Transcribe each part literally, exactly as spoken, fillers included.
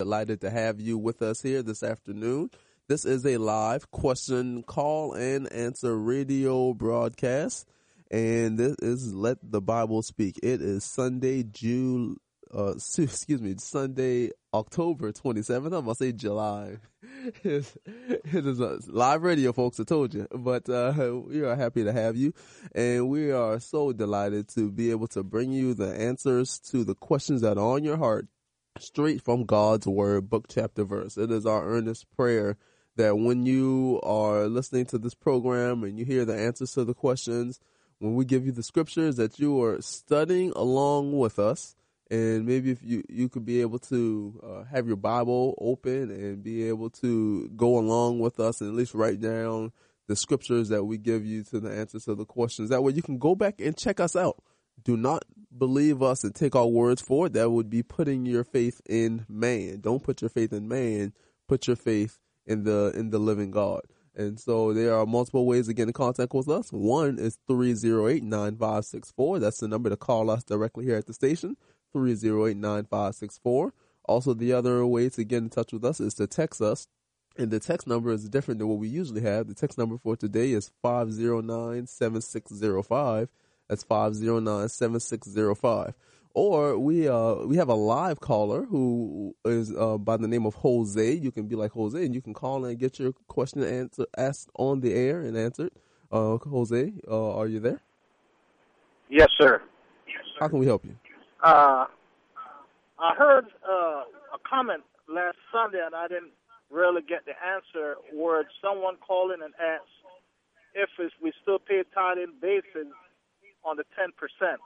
delighted to have you with us here this afternoon. This is a live question, call, and answer radio broadcast, and this is Let the Bible Speak. It is Sunday, June, uh, excuse me, Sunday, October twenty-seventh. I'm going to say July. It is a live radio, folks, I told you. But uh, we are happy to have you, and we are so delighted to be able to bring you the answers to the questions that are on your heart, straight from God's Word, book, chapter, verse. It is our earnest prayer that when you are listening to this program and you hear the answers to the questions, when we give you the scriptures, that you are studying along with us. And maybe if you, you could be able to uh, have your Bible open and be able to go along with us and at least write down the scriptures that we give you to the answers to the questions. That way you can go back and check us out. Do not believe us and take our words for it. That would be putting your faith in man. Don't put your faith in man. Put your faith in the in the living God. And so there are multiple ways to get in contact with us. One is three oh eight, nine five six four. That's the number to call us directly here at the station, three oh eight, nine five six four. Also, the other way to get in touch with us is to text us. And the text number is different than what we usually have. The text number for today is five oh nine, seven six oh five. That's five oh nine, seven six oh five. Or we uh we have a live caller who is uh, by the name of Jose. You can be like Jose, and you can call and get your question answer, asked on the air and answered. Uh, Jose, uh, are you there? Yes, sir. Yes, sir. How can we help you? Uh, I heard uh, a comment last Sunday, and I didn't really get the answer, where someone called in and asked if it's, we still pay tithing basis on the ten percent.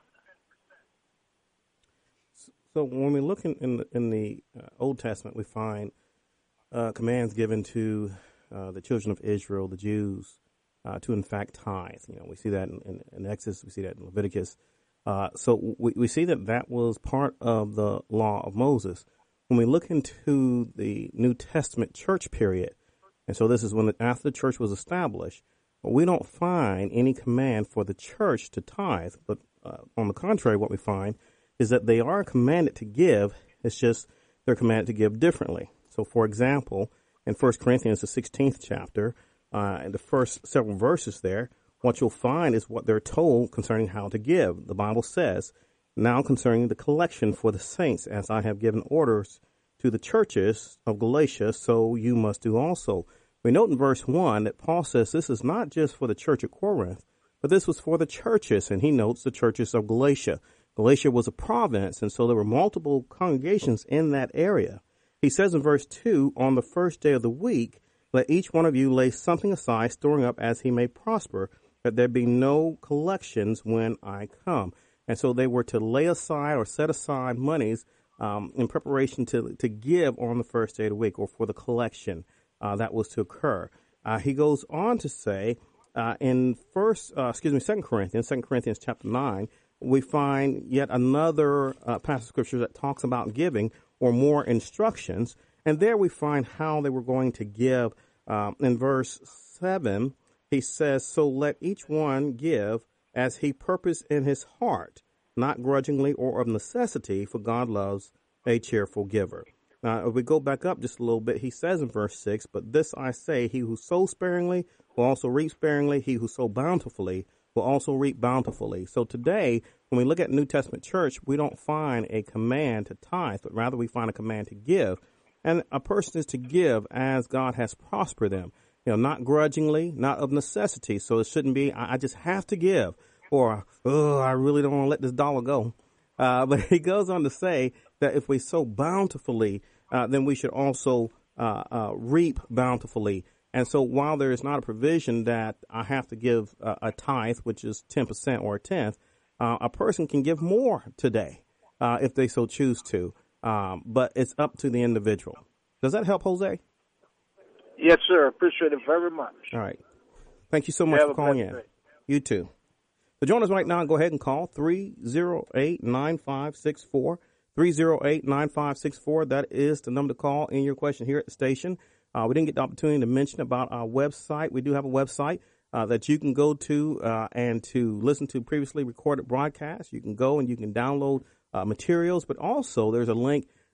So when we look in, in the, in the uh, Old Testament, we find uh, commands given to uh, the children of Israel, the Jews, uh, to in fact tithe. You know, we see that in, in, in Exodus, we see that in Leviticus. Uh, so we, we see that that was part of the law of Moses. When we look into the New Testament church period, and so this is when the, after the church was established, we don't find any command for the church to tithe. But uh, on the contrary, what we find is that they are commanded to give. It's just they're commanded to give differently. So, for example, in First Corinthians, the sixteenth chapter, uh, in the first several verses there, what you'll find is what they're told concerning how to give. The Bible says, now concerning the collection for the saints, as I have given orders to the churches of Galatia, so you must do also. We note in verse one that Paul says this is not just for the church at Corinth, but this was for the churches, and he notes the churches of Galatia. Galatia was a province, and so there were multiple congregations in that area. He says in verse two, on the first day of the week, let each one of you lay something aside, storing up as he may prosper, that there be no collections when I come. And so they were to lay aside or set aside monies um, in preparation to to give on the first day of the week, or for the collection uh, that was to occur. Uh, he goes on to say uh, in first, uh, excuse me, Second Corinthians, Second Corinthians chapter nine, we find yet another uh, passage of scripture that talks about giving, or more instructions. And there we find how they were going to give. Um, in verse seven, he says, so let each one give as he purposed in his heart, not grudgingly or of necessity, for God loves a cheerful giver. Now, if we go back up just a little bit, he says in verse six, but this I say, he who sows sparingly will also reap sparingly. He who sows bountifully will also reap bountifully. So today, when we look at New Testament church, we don't find a command to tithe, but rather we find a command to give. And a person is to give as God has prospered them, you know, not grudgingly, not of necessity. So it shouldn't be, I, I just have to give, or, oh, I really don't want to let this dollar go. Uh, but he goes on to say that if we sow bountifully, uh, then we should also uh, uh, reap bountifully. And so while there is not a provision that I have to give uh, a tithe, which is ten percent or a tenth, uh, a person can give more today uh, if they so choose to. Um, but it's up to the individual. Does that help, Jose? Yes, sir. Appreciate it very much. All right. Thank you so much for calling in. Day. You too. So join us right now and go ahead and call three oh eight, nine five six four. three oh eight, nine five six four. That is the number to call in your question here at the station. Uh, we didn't get the opportunity to mention about our website. We do have a website uh, that you can go to uh, and to listen to previously recorded broadcasts. You can go and you can download uh, materials, but also there's a link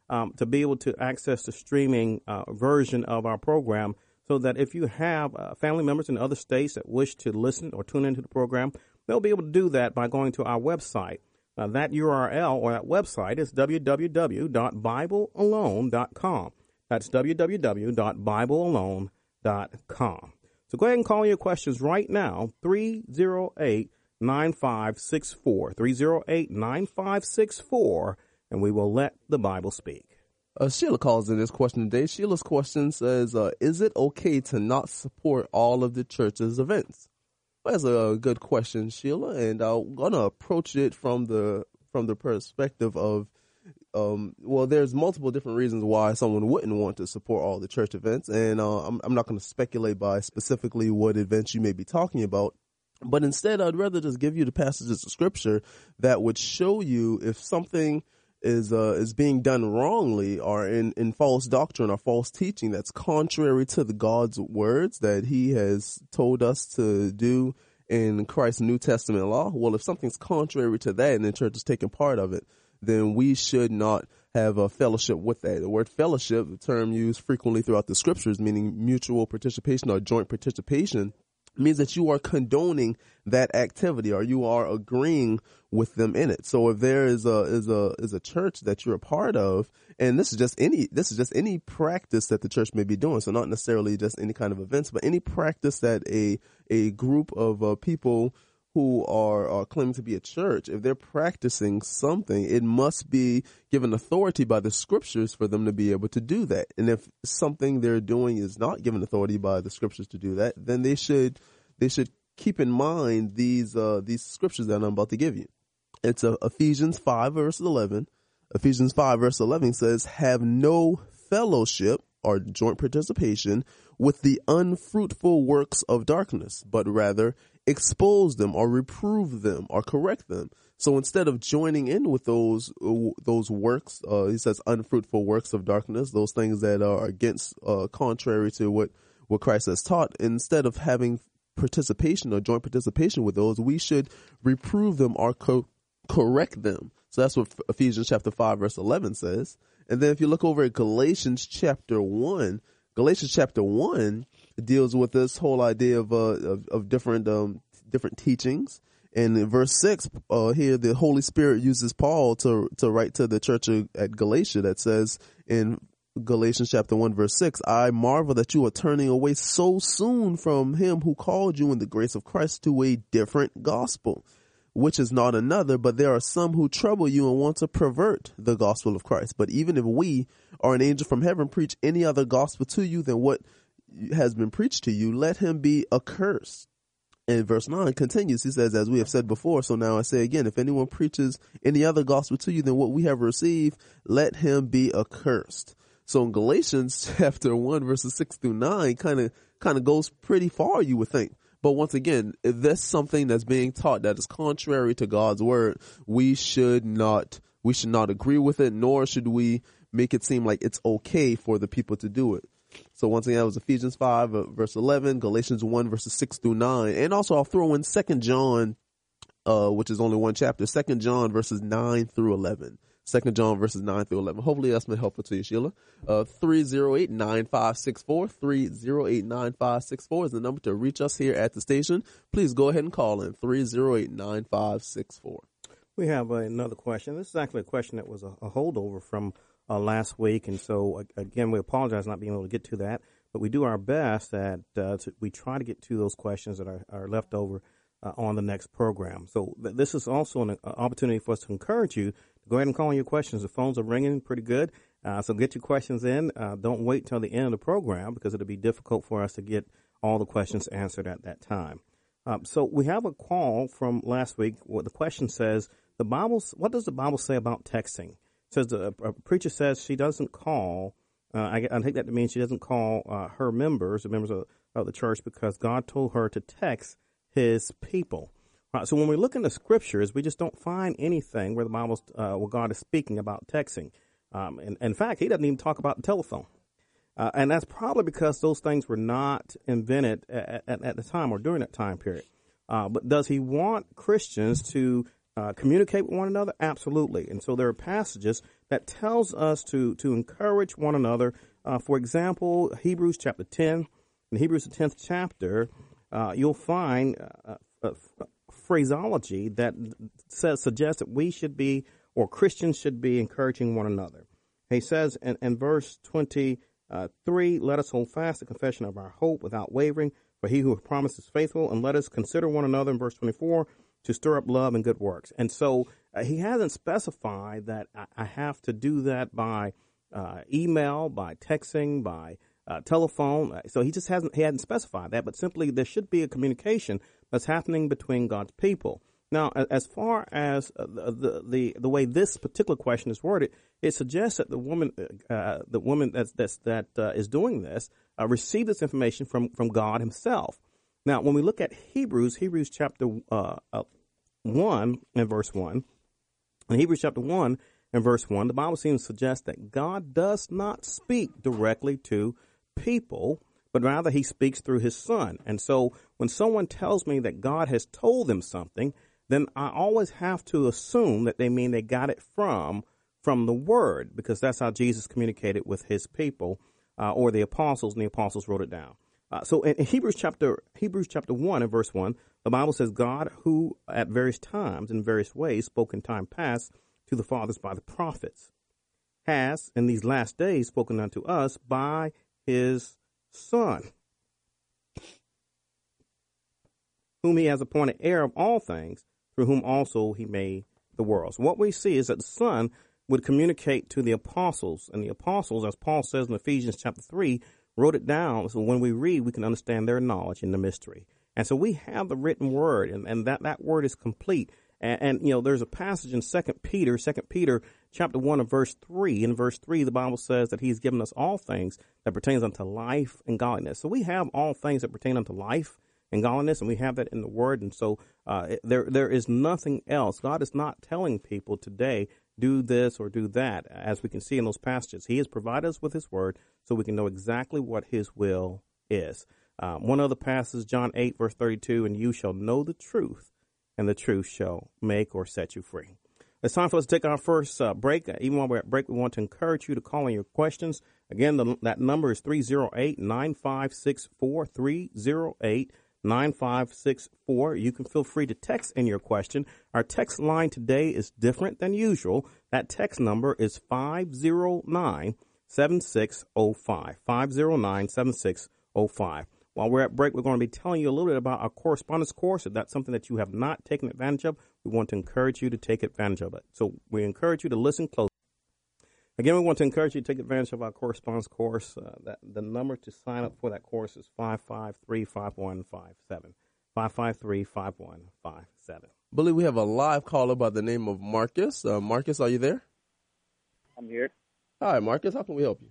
um, to be able to access the streaming uh, version of our program, so that if you have uh, family members in other states that wish to listen or tune into the program, they'll be able to do that by going to our website. Uh, that U R L or that website is w w w dot bible alone dot com. That's w w w dot bible alone dot com. So go ahead and call your questions right now, three oh eight, nine five six four, three oh eight, nine five six four, and we will let the Bible speak. Uh, Sheila calls in this question today. Sheila's question says, uh, is it okay to not support all of the church's events? Well, that's a good question, Sheila, and I'm going to approach it from the from the perspective of, um, well, there's multiple different reasons why someone wouldn't want to support all the church events, and uh, I'm, I'm not going to speculate by specifically what events you may be talking about. But instead, I'd rather just give you the passages of Scripture that would show you if something is uh, is being done wrongly or in, in false doctrine or false teaching that's contrary to the God's words that he has told us to do in Christ's New Testament law. Well, if something's contrary to that and the church is taking part of it, then we should not have a fellowship with that. The word fellowship, the term used frequently throughout the Scriptures, meaning mutual participation or joint participation, means that you are condoning that activity or you are agreeing with them in it. So if there is a is a is a church that you're a part of, and this is just any this is just any practice that the church may be doing, so not necessarily just any kind of events, but any practice that a a group of uh, people who are, are claiming to be a church, if they're practicing something, it must be given authority by the Scriptures for them to be able to do that. And if something they're doing is not given authority by the Scriptures to do that, then they should they should keep in mind these uh, these Scriptures that I'm about to give you. It's uh, Ephesians five verse eleven. Ephesians five verse eleven says, "Have no fellowship or joint participation with the unfruitful works of darkness, but rather expose them or reprove them or correct them." So instead of joining in with those uh, those works, uh, he says unfruitful works of darkness, those things that are against, uh, contrary to what, what Christ has taught, instead of having participation or joint participation with those, we should reprove them or co- correct them. So that's what Ephesians chapter five verse eleven says. And then if you look over at Galatians chapter one, Galatians chapter one deals with this whole idea of uh, of, of different um, different teachings. And in verse six, uh, here the Holy Spirit uses Paul to to write to the church at Galatia that says in Galatians chapter one verse six, "I marvel that you are turning away so soon from him who called you in the grace of Christ to a different gospel, which is not another, but there are some who trouble you and want to pervert the gospel of Christ. But even if we or an angel from heaven preach any other gospel to you than what has been preached to you, let him be accursed." And verse nine continues. He says, "As we have said before, so now I say again, if anyone preaches any other gospel to you than what we have received, let him be accursed." So in Galatians chapter one, verses six through nine kind of kind of goes pretty far, you would think. But once again, if there's something that's being taught that is contrary to God's word, we should not we should not agree with it, nor should we make it seem like it's okay for the people to do it. So once again, that was Ephesians five, uh, verse eleven, Galatians one, verses six through nine. And also I'll throw in Second John, uh, which is only one chapter, Second John, verses nine through eleven. Second John, verses nine through eleven. Hopefully that's been helpful to you, Sheila. Uh, three oh eight, nine five six four, three oh eight, nine five six four is the number to reach us here at the station. Please go ahead and call in, three oh eight, nine five six four. We have uh, another question. This is actually a question that was a, a holdover from uh, last week, and so, uh, again, we apologize not being able to get to that, but we do our best that uh, to, we try to get to those questions that are, are left over uh, on the next program. So th- this is also an uh, opportunity for us to encourage you to go ahead and call in your questions. The phones are ringing pretty good, uh, so get your questions in. Uh, don't wait till the end of the program because it'll be difficult for us to get all the questions answered at that time. Uh, so we have a call from last week where the question says, the Bible, what does the Bible say about texting? It says the, a preacher says she doesn't call, uh, I, I take that to mean she doesn't call uh, her members, the members of, of the church, because God told her to text his people. Right, so when we look in the scriptures, we just don't find anything where the Bible, uh, where God is speaking about texting. Um, and, in fact, he doesn't even talk about the telephone. Uh, and that's probably because those things were not invented at, at, at the time or during that time period. Uh, but does he want Christians to uh, communicate with one another? Absolutely. And so there are passages that tells us to to encourage one another. Uh, for example, Hebrews chapter ten. In Hebrews the tenth chapter, uh, you'll find uh, a, a phraseology that says suggests that we should be, or Christians should be, encouraging one another. He says in, in verse twenty-three, let us hold fast the confession of our hope without wavering, for he who has promised is faithful, and let us consider one another, in verse twenty-four, to stir up love and good works. And so uh, he hasn't specified that I, I have to do that by uh, email, by texting, by uh, telephone. So he just hasn't, he hadn't specified that, but simply there should be a communication that's happening between God's people. Now, as far as the the the way this particular question is worded, it suggests that the woman, uh, the woman that's, that's, that uh, is doing this, uh, received this information from, from God Himself. Now, when we look at Hebrews, Hebrews chapter uh, uh, one and verse one, in Hebrews chapter one and verse one, the Bible seems to suggest that God does not speak directly to people, but rather He speaks through His Son. And so, when someone tells me that God has told them something, then I always have to assume that they mean they got it from from the Word, because that's how Jesus communicated with His people, uh, or the apostles, and the apostles wrote it down. Uh, so in, in Hebrews chapter Hebrews chapter one and verse one, the Bible says, God, who at various times in various ways spoke in time past to the fathers by the prophets, has in these last days spoken unto us by His Son, whom He has appointed heir of all things, through whom also He made the world. So what we see is that the Son would communicate to the apostles, and the apostles, as Paul says in Ephesians chapter three, wrote it down so when we read, we can understand their knowledge in the mystery. And so we have the written word, and, and that, that word is complete. And, and, you know, there's a passage in Second Peter, Second Peter chapter one and verse three. In verse three, the Bible says that He's given us all things that pertains unto life and godliness. So we have all things that pertain unto life and godliness, and we have that in the Word. And so uh, there there is nothing else. God is not telling people today, do this or do that, as we can see in those passages. He has provided us with His Word so we can know exactly what His will is. Um, one other passage, John eight, verse thirty-two, and you shall know the truth, and the truth shall make or set you free. It's time for us to take our first uh, break. Uh, even while we're at break, we want to encourage you to call in your questions. Again, the, that number is three oh eight, nine five six four, three oh eight, nine five six four. You can feel free to text in your question. Our text line today is different than usual. That text number is five oh nine, seven six oh five, five oh nine, seven six oh five. While we're at break, we're going to be telling you a little bit about our correspondence course. If that's something that you have not taken advantage of, we want to encourage you to take advantage of it. So we encourage you to listen closely. Again, we want to encourage you to take advantage of our correspondence course. Uh, that the number to sign up for that course is five five three, five one five seven, five five three, five one five seven. I believe we have a live caller by the name of Marcus. Uh, Marcus, are you there? I'm here. Hi, Marcus. How can we help you?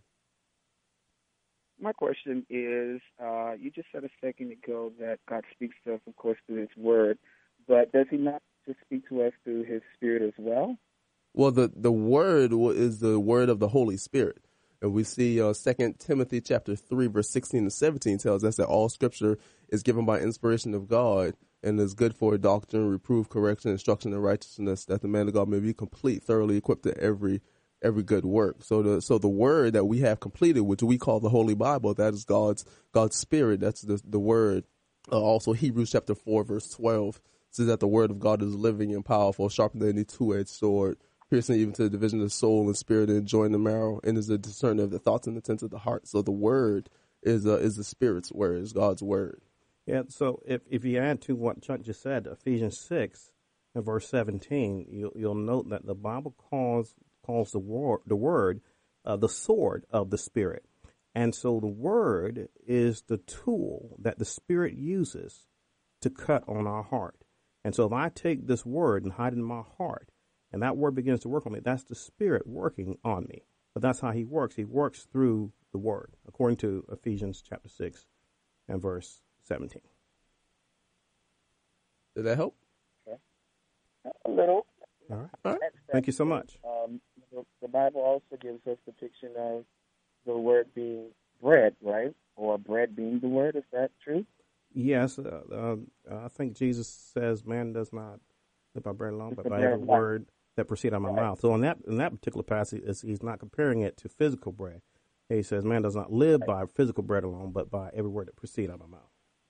My question is, uh, you just said a second ago that God speaks to us, of course, through His Word, but does He not just speak to us through His Spirit as well? Well, the, the Word is the Word of the Holy Spirit. And we see uh, Second Timothy chapter three, verse sixteen and seventeen tells us that all Scripture is given by inspiration of God and is good for doctrine, reproof, correction, instruction, and righteousness, that the man of God may be complete, thoroughly equipped to every every good work. So the so the word that we have completed, which we call the Holy Bible, that is God's God's Spirit. That's the the word. Uh, also, Hebrews chapter four, verse twelve says that the word of God is living and powerful, sharper than any two-edged sword, piercing even to the division of the soul and spirit and joint and marrow, and is a discerner of the thoughts and intents of the heart. So the word is uh, is the Spirit's word, is God's word. Yeah. So if if you add to what Chuck just said, Ephesians six and verse seventeen, you'll you'll note that the Bible calls. calls the word, the word uh, the sword of the Spirit. And so the word is the tool that the Spirit uses to cut on our heart. And so if I take this word and hide it in my heart, and that word begins to work on me, that's the Spirit working on me. But that's how He works. He works through the word, according to Ephesians chapter six and verse seventeen. Did that help? Okay. A little. All right. All right. Thank you so much. Um, the, the Bible also gives us the depiction of the word being bread, right? Or bread being the word. Is that true? Yes. Uh, uh, I think Jesus says man does not Live by bread alone, Just but the by bread every of life. word that proceed out of my Right. mouth. So in that in that particular passage, is he's not comparing it to physical bread. He says, "Man does not live Right. by physical bread alone, but by every word that proceed out of my mouth."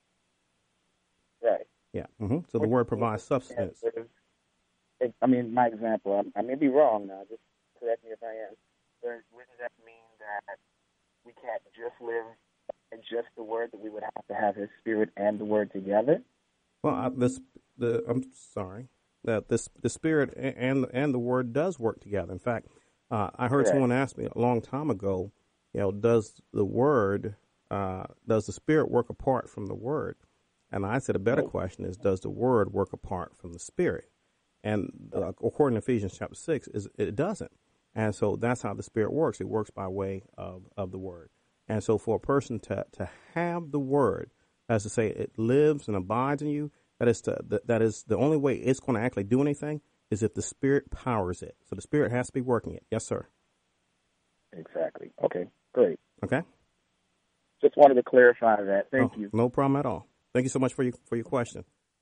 Right. Yeah. hmm So the Which word means provides that we substance. can't live- it- I mean, my example, I, I may be wrong now, just correct me if I am. But wouldn't that mean that we can't just live by just the word, that we would have to have his spirit and the word together? Well, I, this the I'm sorry that this the spirit a- and and the word does work together. In fact, uh, I heard Correct. someone ask me a long time ago, you know, does the word uh, does the spirit work apart from the word? And I said a better question is, does the word work apart from the spirit? And uh, according to Ephesians chapter six, is it doesn't. And so that's how the spirit works. It works by way of, of the word. And so for a person to, to have the word, as to say it lives and abides in you, that is to, that, that is the only way it's going to actually do anything is if the spirit powers it. So the spirit has to be working it. Yes, sir. Exactly. Okay, great. Okay. Just wanted to clarify that. Thank Oh, you. No problem at all. Thank you so much for your for your question.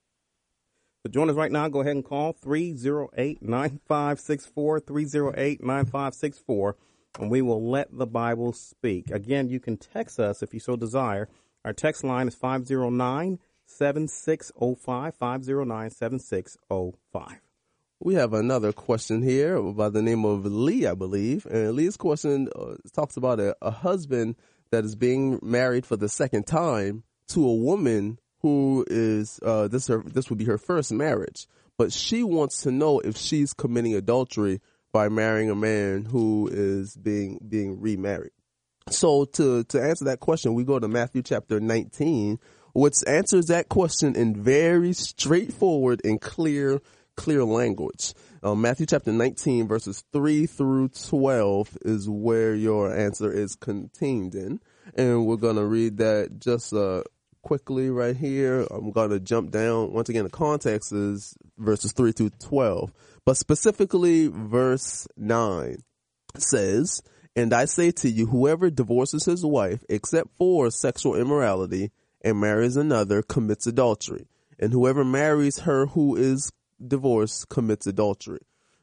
So join us right now. Go ahead and call three oh eight, nine five six four, three oh eight, nine five six four, and we will let the Bible speak. Again, you can text us if you so desire. Our text line is five oh nine, seven six oh five, five oh nine, seven six oh five. We have another question here by the name of Lee, I believe. And Lee's question uh, talks about a, a husband that is being married for the second time to a woman who is, uh, this her, this would be her first marriage. But she wants to know if she's committing adultery by marrying a man who is being being remarried. So to, to answer that question, we go to Matthew chapter nineteen, which answers that question in very straightforward and clear clear language. Um, Matthew chapter nineteen, verses three through twelve is where your answer is contained in. And we're going to read that just uh, quickly right here. I'm going to jump down. Once again, the context is verses three through twelve. But specifically, verse nine says, "And I say to you, whoever divorces his wife except for sexual immorality and marries another commits adultery. And whoever marries her who is divorce commits adultery."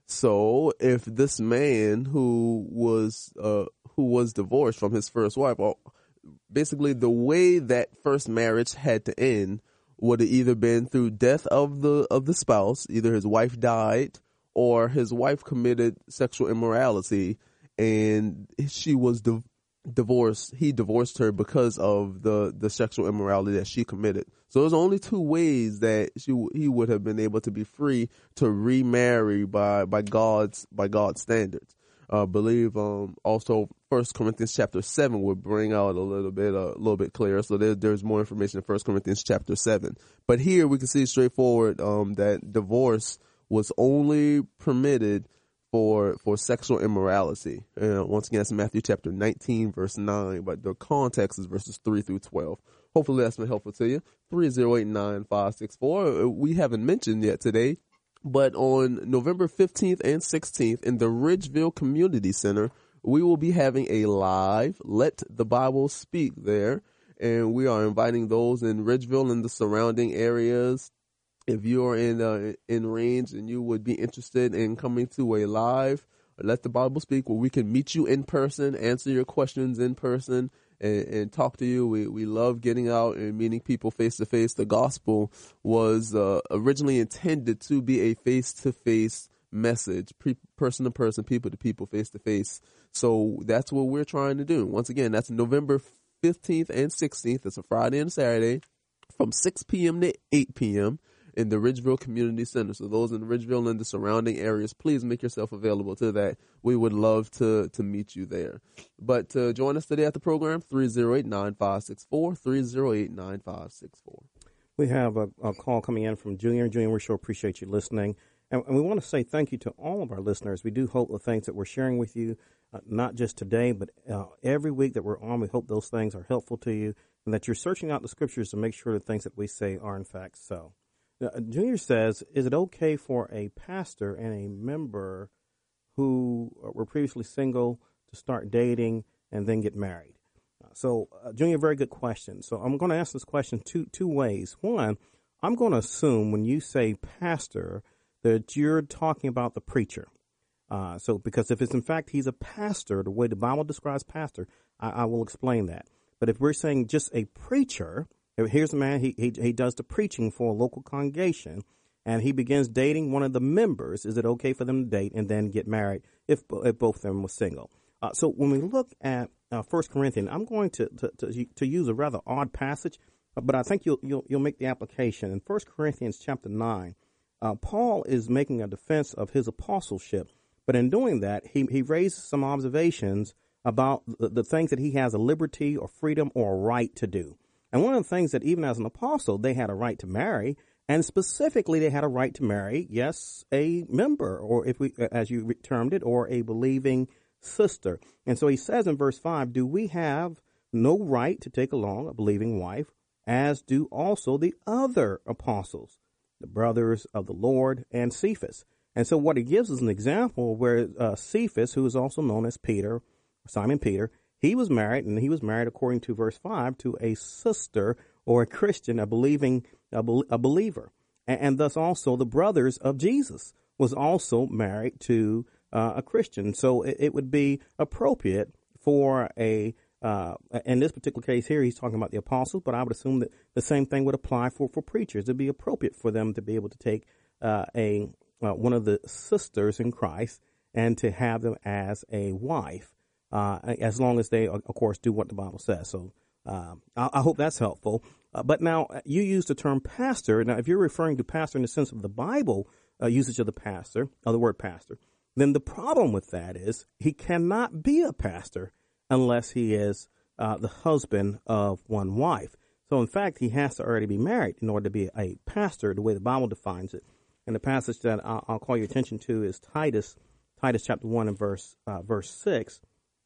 So if this man who was uh who was divorced from his first wife, or basically the way that first marriage had to end would have either been through death of the of the spouse, either his wife died or his wife committed sexual immorality and she was di- divorced. He divorced her because of the the sexual immorality that she committed. So there's only two ways that she he would have been able to be free to remarry by by God's by God's standards. I uh, believe um, also First Corinthians chapter seven would bring out a little bit a little bit clearer. So there, there's more information in First Corinthians chapter seven. But here we can see straightforward um, that divorce was only permitted for for sexual immorality. Uh, once again, that's Matthew chapter nineteen, verse nine, but the context is verses three through twelve. Hopefully that's been helpful to you. three oh eight, nine five six four. We haven't mentioned yet today, but on November fifteenth and sixteenth in the Ridgeville Community Center, we will be having a live Let the Bible Speak there, and we are inviting those in Ridgeville and the surrounding areas. If you are in uh, in range and you would be interested in coming to a live Let the Bible Speak, where we can meet you in person, answer your questions in person, and, and talk to you. We we love getting out and meeting people face to face. The gospel was uh, originally intended to be a face to face message, pre- person to person, people to people, face to face. So that's what we're trying to do. Once again, that's November fifteenth and sixteenth. It's a Friday and Saturday from six p.m. to eight p.m. in the Ridgeville Community Center. So those in Ridgeville and the surrounding areas, please make yourself available to that. We would love to to meet you there. But to join us today at the program, three oh eight, nine five six four, three oh eight, nine five six four. We have a, a call coming in from Junior. Junior, we sure appreciate you listening. And, and we want to say thank you to all of our listeners. We do hope the things that we're sharing with you, uh, not just today, but uh, every week that we're on, we hope those things are helpful to you and that you're searching out the scriptures to make sure the things that we say are in fact so. Now, Junior says, is it okay for a pastor and a member who were previously single to start dating and then get married? Uh, so, uh, Junior, very good question. So I'm going to ask this question two two ways. One, I'm going to assume when you say pastor that you're talking about the preacher. Uh, so because if it's in fact he's a pastor, the way the Bible describes pastor, I, I will explain that. But if we're saying just a preacher, here's a man, he, he he does the preaching for a local congregation, and he begins dating one of the members. Is it okay for them to date and then get married if, if both of them were single? Uh, so when we look at uh, First Corinthians, I'm going to, to to to use a rather odd passage, but I think you'll you'll, you'll make the application. In First Corinthians chapter nine, uh, Paul is making a defense of his apostleship, but in doing that, he he raises some observations about the, the things that he has a liberty or freedom or a right to do. And one of the things that even as an apostle, they had a right to marry, and specifically they had a right to marry, yes, a member, or if we, as you termed it, or a believing sister. And so he says in verse five, do we have no right to take along a believing wife, as do also the other apostles, the brothers of the Lord, and Cephas? And so what he gives is an example where uh, Cephas, who is also known as Peter, Simon Peter, he was married, and he was married, according to verse five, to a sister or a Christian, a believing, a, be, a believer. And, and thus also the brothers of Jesus was also married to uh, a Christian. So it, it would be appropriate for a, uh, in this particular case here, he's talking about the apostles, but I would assume that the same thing would apply for, for preachers. It'd be appropriate for them to be able to take uh, a uh, one of the sisters in Christ and to have them as a wife. Uh, as long as they, of course, do what the Bible says. So uh, I, I hope that's helpful. Uh, but now you use the term pastor. Now, if you're referring to pastor in the sense of the Bible uh, usage of the pastor, of the word pastor, then the problem with that is he cannot be a pastor unless he is uh, the husband of one wife. So, in fact, he has to already be married in order to be a pastor, the way the Bible defines it. And the passage that I'll, I'll call your attention to is Titus, Titus chapter one and verse uh, verse six.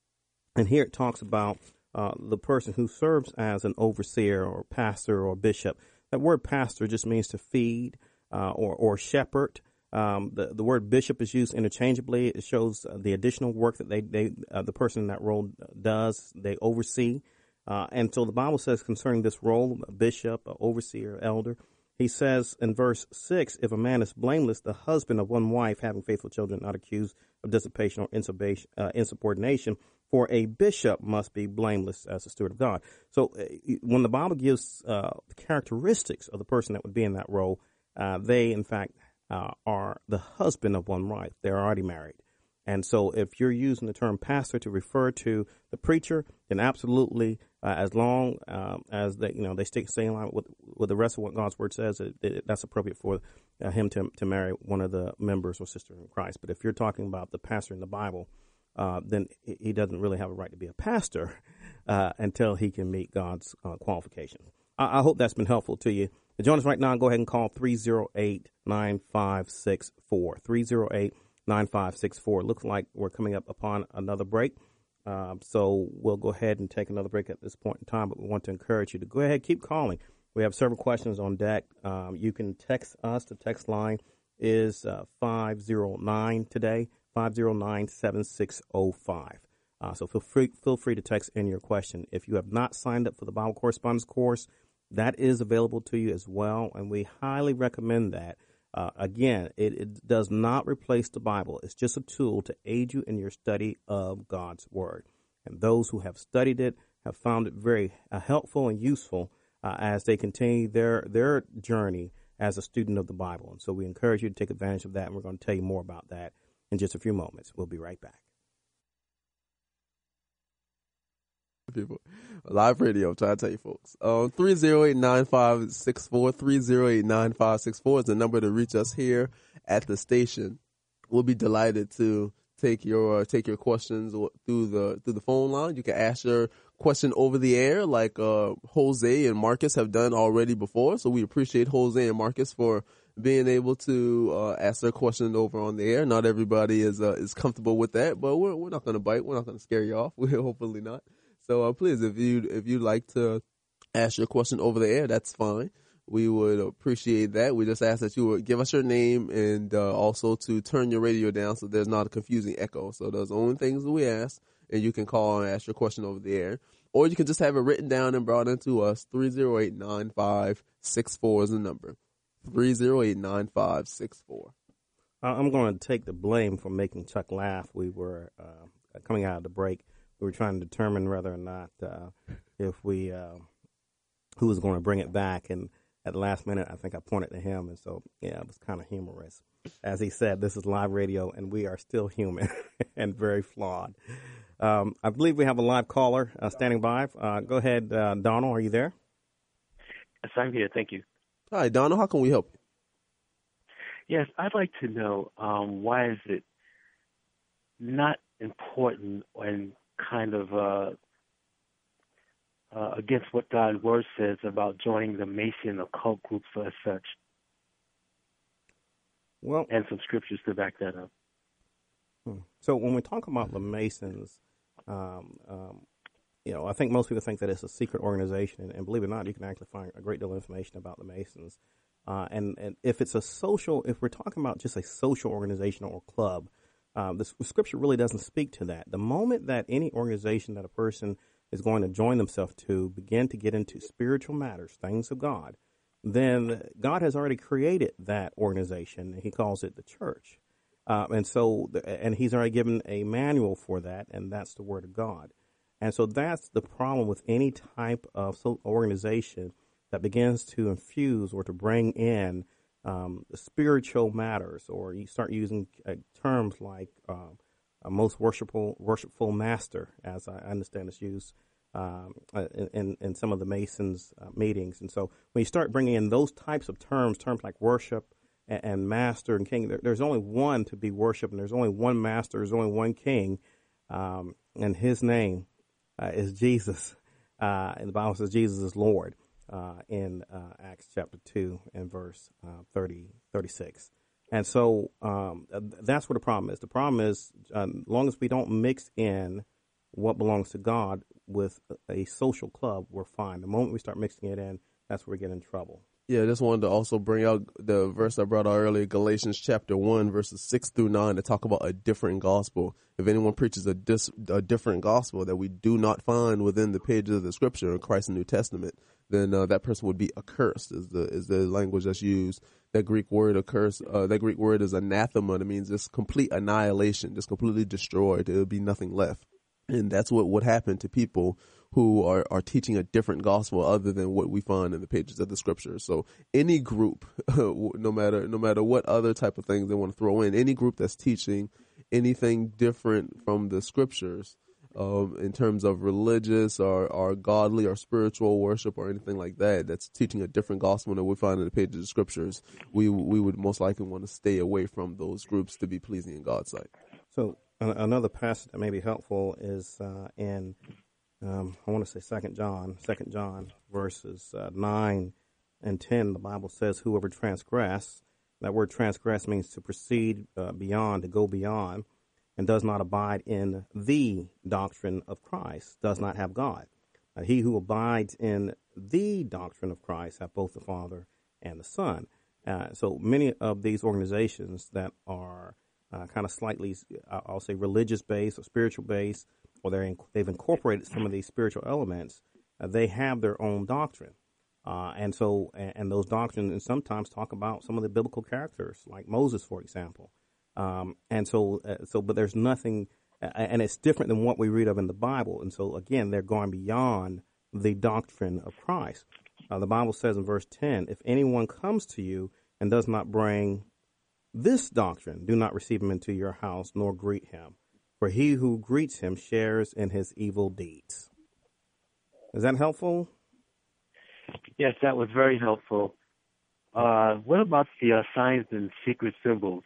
And here it talks about uh, the person who serves as an overseer or pastor or bishop. That word pastor just means to feed uh, or, or shepherd. Um, the, the word bishop is used interchangeably. It shows uh, the additional work that they, they uh, the person in that role does. They oversee. Uh, and so the Bible says concerning this role, a bishop, an overseer, elder, he says in verse six, if a man is blameless, the husband of one wife, having faithful children, not accused of dissipation or uh, insubordination, for a bishop must be blameless as a steward of God. So uh, when the Bible gives uh, the characteristics of the person that would be in that role, uh, they, in fact, uh, are the husband of one wife. They're already married. And so if you're using the term pastor to refer to the preacher, then absolutely, uh, as long uh, as they, you know, they stick stay in line with, with the rest of what God's word says, it, it, that's appropriate for uh, him to, to marry one of the members or sisters in Christ. But if you're talking about the pastor in the Bible, uh, then he doesn't really have a right to be a pastor uh, until he can meet God's uh, qualifications. I, I hope that's been helpful to you. Join us right now and go ahead and call three oh eight, nine five six four, three oh eight, nine five six four. Looks like we're coming up upon another break. Um, so we'll go ahead and take another break at this point in time, but we want to encourage you to go ahead, keep calling. We have several questions on deck. Um, you can text us. The text line is uh, five oh nine today, five oh nine, seven six oh five. Uh, so feel free, feel free to text in your question. If you have not signed up for the Bible Correspondence Course, that is available to you as well, and we highly recommend that. Uh, again, it, it does not replace the Bible. It's just a tool to aid you in your study of God's Word. And those who have studied it have found it very uh, helpful and useful uh, as they continue their their journey as a student of the Bible. And so we encourage you to take advantage of that, and we're going to tell you more about that in just a few moments. We'll be right back. People, live radio, I'm trying to tell you folks. Um, three oh eight, nine five six four, three oh eight, nine five six four is the number to reach us here at the station. We'll be delighted to take your uh, take your questions through the through the phone line. You can ask your question over the air like uh, Jose and Marcus have done already before. So we appreciate Jose and Marcus for being able to uh, ask their question over on the air. Not everybody is uh, is comfortable with that, but we're we're not going to bite. We're not going to scare you off. We're hopefully not. So uh, please, if you if you'd like to ask your question over the air, that's fine. We would appreciate that. We just ask that you would give us your name and uh, also to turn your radio down so there's not a confusing echo. So those are the only things that we ask, and you can call and ask your question over the air. Or you can just have it written down and brought into us. three oh eight, nine five six four is the number. three oh eight, nine five six four. I'm going to take the blame for making Chuck laugh. We were uh, coming out of the break. We were trying to determine whether or not uh, if we uh, who was going to bring it back. And at the last minute, I think I pointed to him. And so, yeah, it was kind of humorous. As he said, this is live radio, and we are still human and very flawed. Um, I believe we have a live caller uh, standing by. Uh, go ahead, uh, Donald. Are you there? Yes, I'm here. Thank you. Hi, Donald. How can we help you? Yes, I'd like to know um, why is it not important and kind of uh, uh, against what God's Word says about joining the Mason occult groups as such? Well, and some scriptures to back that up. So when we talk about the Masons, um, um, you know, I think most people think that it's a secret organization, and, and believe it or not, you can actually find a great deal of information about the Masons. Uh, and, and if it's a social, if we're talking about just a social organization or club, um, the scripture really doesn't speak to that. The moment that any organization that a person is going to join themselves to begin to get into spiritual matters, things of God, then God has already created that organization, and he calls it the church. Uh, and so, and he's already given a manual for that, and that's the Word of God. And so that's the problem with any type of organization that begins to infuse or to bring in um, spiritual matters, or you start using uh, terms like uh, a most worshipful, worshipful master, as I understand it's used um, in, in some of the Masons' uh, meetings. And so when you start bringing in those types of terms, terms like worship, and master and king, there's only one to be worshipped, and there's only one master, there's only one king, um, and his name uh, is Jesus. Uh, and the Bible says Jesus is Lord uh, in uh, Acts chapter two and verse uh, thirty, thirty-six. And so um, that's what the problem is. The problem is, uh, as long as we don't mix in what belongs to God with a social club, we're fine. The moment we start mixing it in, that's where we get in trouble. Yeah, I just wanted to also bring out the verse I brought out earlier, Galatians chapter one, verses six through nine, to talk about a different gospel. If anyone preaches a, dis, a different gospel that we do not find within the pages of the scripture in Christ's New Testament, then uh, that person would be accursed, is the is the language that's used. That Greek word accursed, uh, that Greek word is anathema. It means just complete annihilation, just completely destroyed. There would be nothing left. And that's what would happen to people who are, are teaching a different gospel other than what we find in the pages of the scripture. So any group, no matter no matter what other type of things they want to throw in, any group that's teaching anything different from the scriptures um, in terms of religious or, or godly or spiritual worship or anything like that, that's teaching a different gospel than we find in the pages of scriptures, we we would most likely want to stay away from those groups to be pleasing in God's sight. So another passage that may be helpful is uh, in, um, I want to say Second John, Second John verses uh, nine and ten. The Bible says, "Whoever transgress," that word transgress means to proceed uh, beyond, to go beyond, and does not abide in the doctrine of Christ, does not have God. Uh, he who abides in the doctrine of Christ have both the Father and the Son. Uh, so many of these organizations that are Uh, kind of slightly, I'll say, religious-based or spiritual-based, or they're in, they've incorporated some of these spiritual elements, uh, they have their own doctrine. Uh, and so, and, and those doctrines and sometimes talk about some of the biblical characters, like Moses, for example. Um, and so, uh, so, but there's nothing, uh, and it's different than what we read of in the Bible. And so, again, they're going beyond the doctrine of Christ. Uh, the Bible says in verse ten, "If anyone comes to you and does not bring this doctrine, do not receive him into your house, nor greet him. For he who greets him shares in his evil deeds." Is that helpful? Yes, that was very helpful. Uh, what about the uh, signs and secret symbols?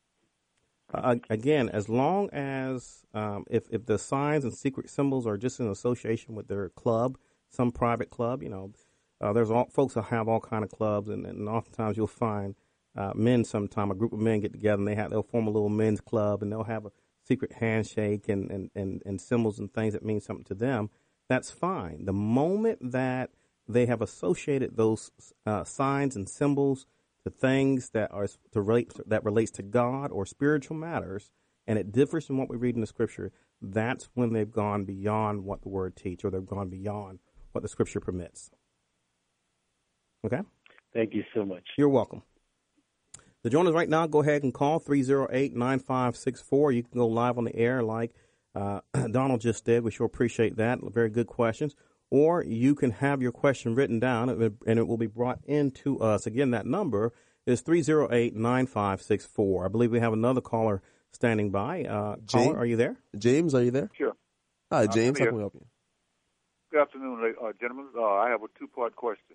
Uh, again, as long as um, if, if the signs and secret symbols are just in association with their club, some private club, you know, uh, there's all, folks that have all kind of clubs, and, and oftentimes you'll find Uh, men sometime, a group of men get together and they have, they'll form a little men's club, and they'll have a secret handshake and, and, and, and symbols and things that mean something to them. That's fine. The moment that they have associated those uh, signs and symbols to things that are to relate that relates to God or spiritual matters, and it differs from what we read in the scripture, that's when they've gone beyond what the word teach, or they've gone beyond what the scripture permits. Okay? Thank you so much. You're welcome. To join us right now, go ahead and call three oh eight, nine five six four. You can go live on the air like uh, Donald just did. We sure appreciate that. Very good questions. Or you can have your question written down, and it will be brought into us. Again, that number is three oh eight, nine five six four. I believe we have another caller standing by. Uh, caller, are you there? James, are you there? Sure. Hi, Uh, James. How here. can we help you? Good afternoon, uh, gentlemen. Uh, I have a two-part question.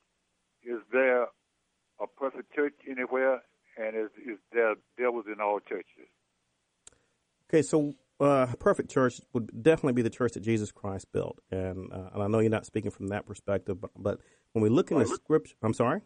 Is there a perfect church anywhere, and is, is there devils in all churches? Okay, so uh, a perfect church would definitely be the church that Jesus Christ built. And, uh, and I know you're not speaking from that perspective, but, but when we look in the scripture, I'm sorry?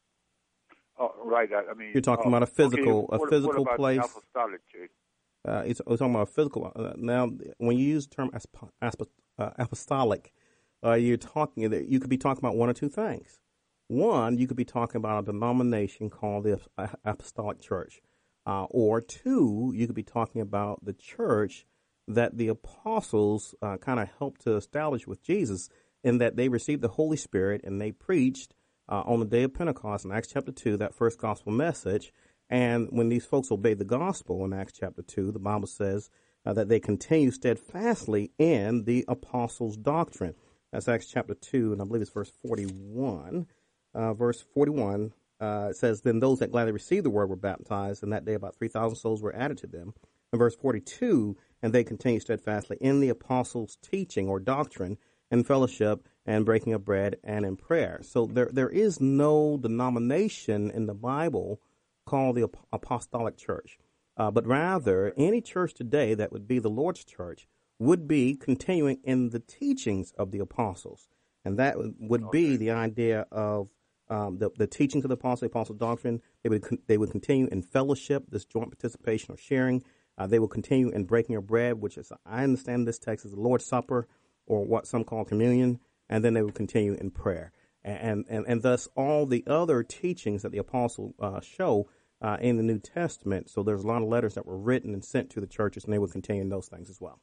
Uh, right. I, I mean, You're talking uh, about a physical, okay, what, a physical what about place. The apostolic church? Uh, it's, we're talking about a physical. Uh, now, when you use the term asp- asp- uh, apostolic, uh, you're talking. You could be talking about one or two things. One, you could be talking about a denomination called the Apostolic Church, uh, or two, you could be talking about the church that the apostles uh, kind of helped to establish with Jesus, in that they received the Holy Spirit and they preached uh, on the day of Pentecost in Acts chapter two, that first gospel message. And when these folks obeyed the gospel in Acts chapter two, the Bible says uh, that they continue steadfastly in the apostles' doctrine. That's Acts chapter two, and I believe it's verse forty-one. Uh, verse forty-one uh, it says, "Then those that gladly received the word were baptized, and that day about three thousand souls were added to them." And verse forty-two, "And they continued steadfastly in the apostles' teaching or doctrine and fellowship and breaking of bread and in prayer." So there there is no denomination in the Bible called the Apostolic Church, uh, but rather any church today that would be the Lord's church would be continuing in the teachings of the apostles. And that would Okay. be the idea of um, the, the teachings of the apostles, the apostle doctrine. They would con- they would continue in fellowship, this joint participation or sharing. Uh, they will continue in breaking of bread, which is, I understand this text is the Lord's Supper, or what some call communion, and then they will continue in prayer. And and, and thus all the other teachings that the apostle uh, show uh, in the New Testament. So there's a lot of letters that were written and sent to the churches, and they will continue in those things as well.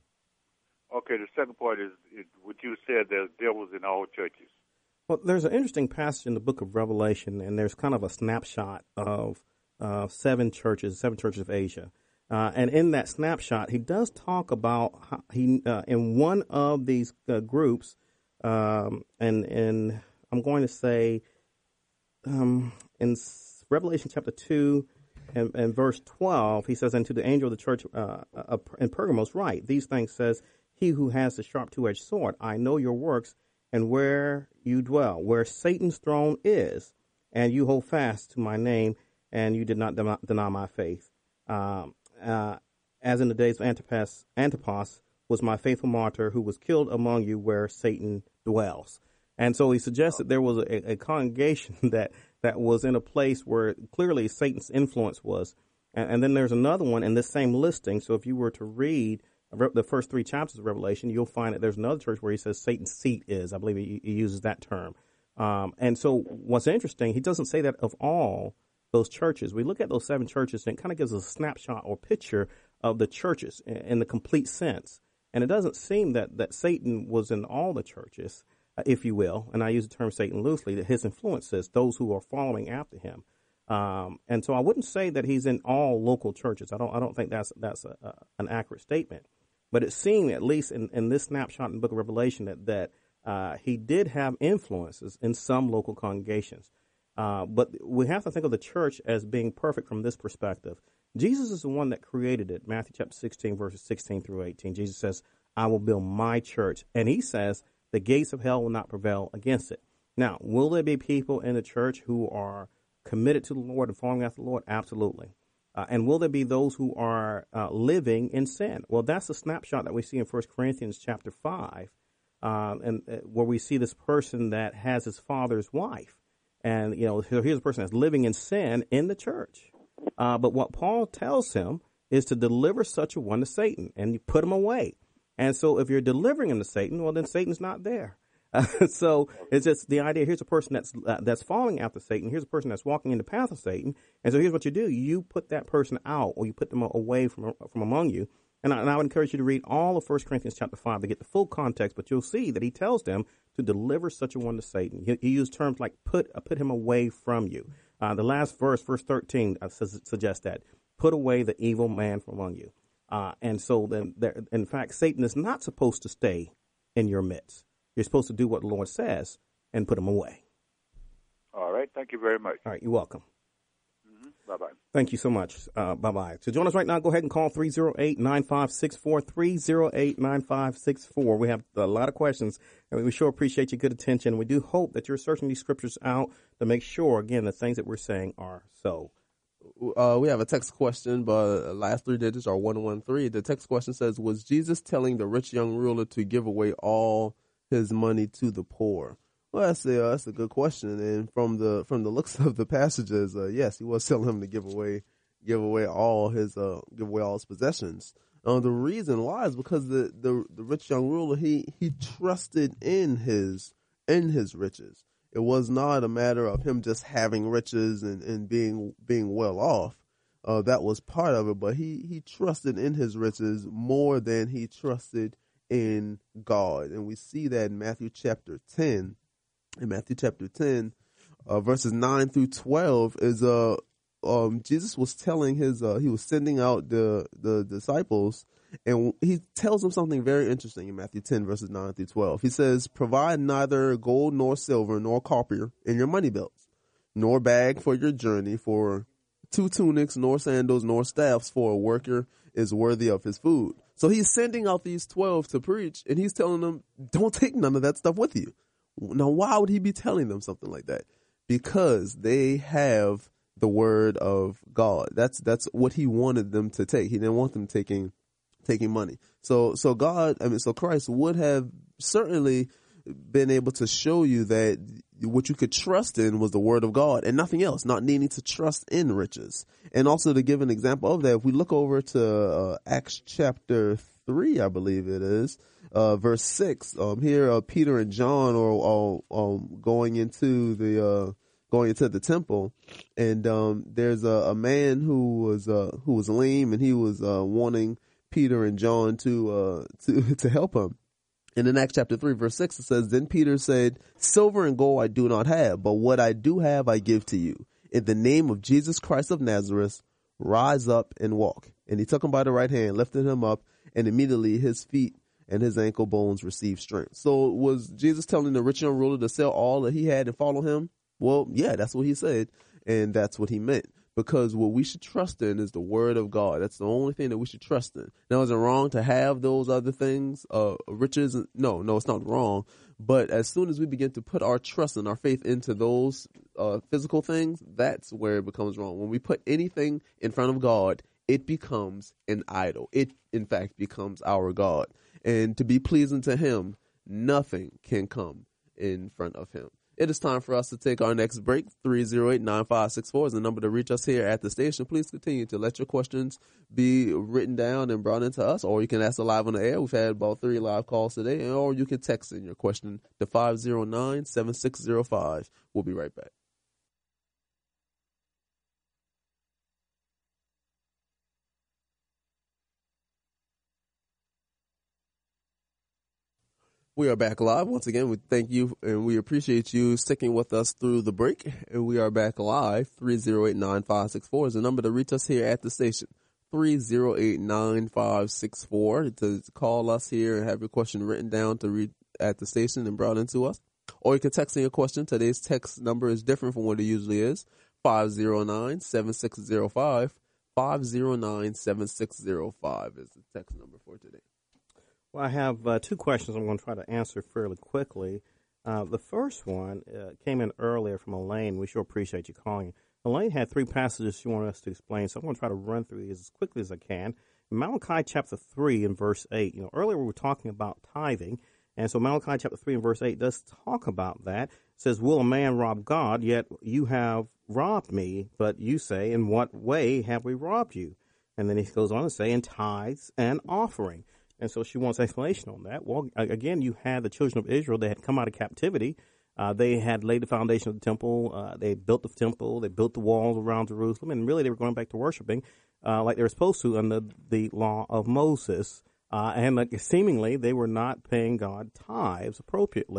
Okay, the second part is, is what you said, there's devils in all churches. Well, there's an interesting passage in the book of Revelation, and there's kind of a snapshot of uh, seven churches, seven churches of Asia. Uh, and in that snapshot, he does talk about how he uh, in one of these uh, groups, um, and, and I'm going to say um, in Revelation chapter two and, and verse twelve, he says, "And to the angel of the church uh, uh, in Pergamos write, these things says, He who has the sharp two-edged sword, I know your works and where you dwell, where Satan's throne is, and you hold fast to my name, and you did not deny, deny my faith. Um, uh, as in the days of Antipas, Antipas was my faithful martyr who was killed among you where Satan dwells." And so he suggests that there was a, a congregation that, that was in a place where clearly Satan's influence was. And, and then there's another one in this same listing. So if you were to read the first three chapters of Revelation, you'll find that there's another church where he says Satan's seat is. I believe he, he uses that term. Um, and so what's interesting, he doesn't say that of all those churches. We look at those seven churches, and it kind of gives us a snapshot or picture of the churches in, in the complete sense. And it doesn't seem that, that Satan was in all the churches, uh, if you will, and I use the term Satan loosely, that his influences, those who are following after him. Um, and so I wouldn't say that he's in all local churches. I don't I don't think that's that's a, a, an accurate statement. But it seemed, at least in, in this snapshot in the book of Revelation, that, that uh, he did have influences in some local congregations. Uh, but we have to think of the church as being perfect from this perspective. Jesus is the one that created it. Matthew chapter sixteen, verses sixteen through eighteen. Jesus says, "I will build my church." And he says, "The gates of hell will not prevail against it." Now, will there be people in the church who are committed to the Lord and following after the Lord? Absolutely. Uh, and will there be those who are uh, living in sin? Well, that's a snapshot that we see in First Corinthians chapter five, um, and uh, where we see this person that has his father's wife. And, you know, here's a person that's living in sin in the church. Uh, but what Paul tells him is to deliver such a one to Satan, and you put him away. And so if you're delivering him to Satan, well, then Satan's not there. Uh, so it's just the idea. Here's a person that's uh, that's following after Satan. Here's a person that's walking in the path of Satan. And so here's what you do: you put that person out, or you put them away from from among you. And I, and I would encourage you to read all of First Corinthians chapter five to get the full context. But you'll see that he tells them to deliver such a one to Satan. He, he used terms like put uh, put him away from you. Uh, the last verse, verse thirteen, uh, says, suggests that. Put away the evil man from among you. Uh, and so then, there, in fact, Satan is not supposed to stay in your midst. You're supposed to do what the Lord says and put him away. All right. Thank you very much. All right. You're welcome. Mm-hmm. Bye-bye. Thank you so much. Uh, bye-bye. To join us right now, go ahead and call three oh eight, nine five six four, three oh eight, nine five six four. We have a lot of questions, and we sure appreciate your good attention. We do hope that you're searching these scriptures out to make sure, again, the things that we're saying are so. Uh, we have a text question, but last three digits are one one three. The text question says, was Jesus telling the rich young ruler to give away all his money to the poor? Well, that's a, uh, that's a good question. And from the from the looks of the passages, uh, yes, he was telling him to give away give away all his uh, give away all his possessions. Uh, the reason why is because the, the, the rich young ruler, he, he trusted in his in his riches. It was not a matter of him just having riches and, and being being well off. Uh, that was part of it, but he, he trusted in his riches more than he trusted in God. And we see that in Matthew chapter ten. In Matthew chapter ten, uh, verses nine through twelve, is uh, um, Jesus was telling his, uh, he was sending out the, the disciples, and he tells them something very interesting in Matthew ten, verses nine through twelve. He says, provide neither gold nor silver nor copper in your money belts, nor bag for your journey, for two tunics, nor sandals, nor staffs, for a worker is worthy of his food. So he's sending out these twelve to preach, and he's telling them, don't take none of that stuff with you. Now, why would he be telling them something like that? Because they have the word of God. That's that's what he wanted them to take. He didn't want them taking taking money. So so God, I mean, so Christ would have certainly been able to show you that what you could trust in was the word of God and nothing else, not needing to trust in riches. And also to give an example of that, if we look over to uh, Acts chapter three, I believe it is, uh, verse six, um, here uh, Peter and John are, are um, going into the uh, going into the temple, and um, there's a, a man who was uh, who was lame, and he was uh, wanting Peter and John to uh, to to help him. And in Acts chapter three, verse six, it says, then Peter said, silver and gold I do not have, but what I do have I give to you. In the name of Jesus Christ of Nazareth, rise up and walk. And he took him by the right hand, lifted him up, and immediately his feet and his ankle bones received strength. So was Jesus telling the rich young ruler to sell all that he had and follow him? Well, yeah, that's what he said, and that's what he meant. Because what we should trust in is the word of God. That's the only thing that we should trust in. Now, is it wrong to have those other things, uh, riches? No, no, it's not wrong. But as soon as we begin to put our trust and our faith into those uh, physical things, that's where it becomes wrong. When we put anything in front of God, it becomes an idol. It, in fact, becomes our God. And to be pleasing to him, nothing can come in front of him. It is time for us to take our next break. three oh eight, nine five six four is the number to reach us here at the station. Please continue to let your questions be written down and brought into us, or you can ask it live on the air. We've had about three live calls today, or you can text in your question to five oh nine, seven six oh five. We'll be right back. We are back live. Once again, we thank you and we appreciate you sticking with us through the break. And we are back live. three oh eight, nine five six four is the number to reach us here at the station. three oh eight, nine five six four to call us here and have your question written down to read at the station and brought into us. Or you can text in your question. Today's text number is different from what it usually is. five oh nine, seven six oh five. five oh nine, seven six oh five is the text number for today. Well, I have uh, two questions I'm going to try to answer fairly quickly. Uh, the first one uh, came in earlier from Elaine. We sure appreciate you calling. Elaine had three passages she wanted us to explain, so I'm going to try to run through these as quickly as I can. In Malachi chapter three and verse eight, you know, earlier we were talking about tithing, and so Malachi chapter three and verse eight does talk about that. It says, will a man rob God? Yet you have robbed me, but you say, in what way have we robbed you? And then he goes on to say, in tithes and offering. And so she wants explanation on that. Well, again, you had the children of Israel. They had come out of captivity. Uh, they had laid the foundation of the temple. Uh, they built the temple. They built the walls around Jerusalem. And really, they were going back to worshiping uh, like they were supposed to under the law of Moses. Uh, and like, seemingly, they were not paying God tithes appropriately.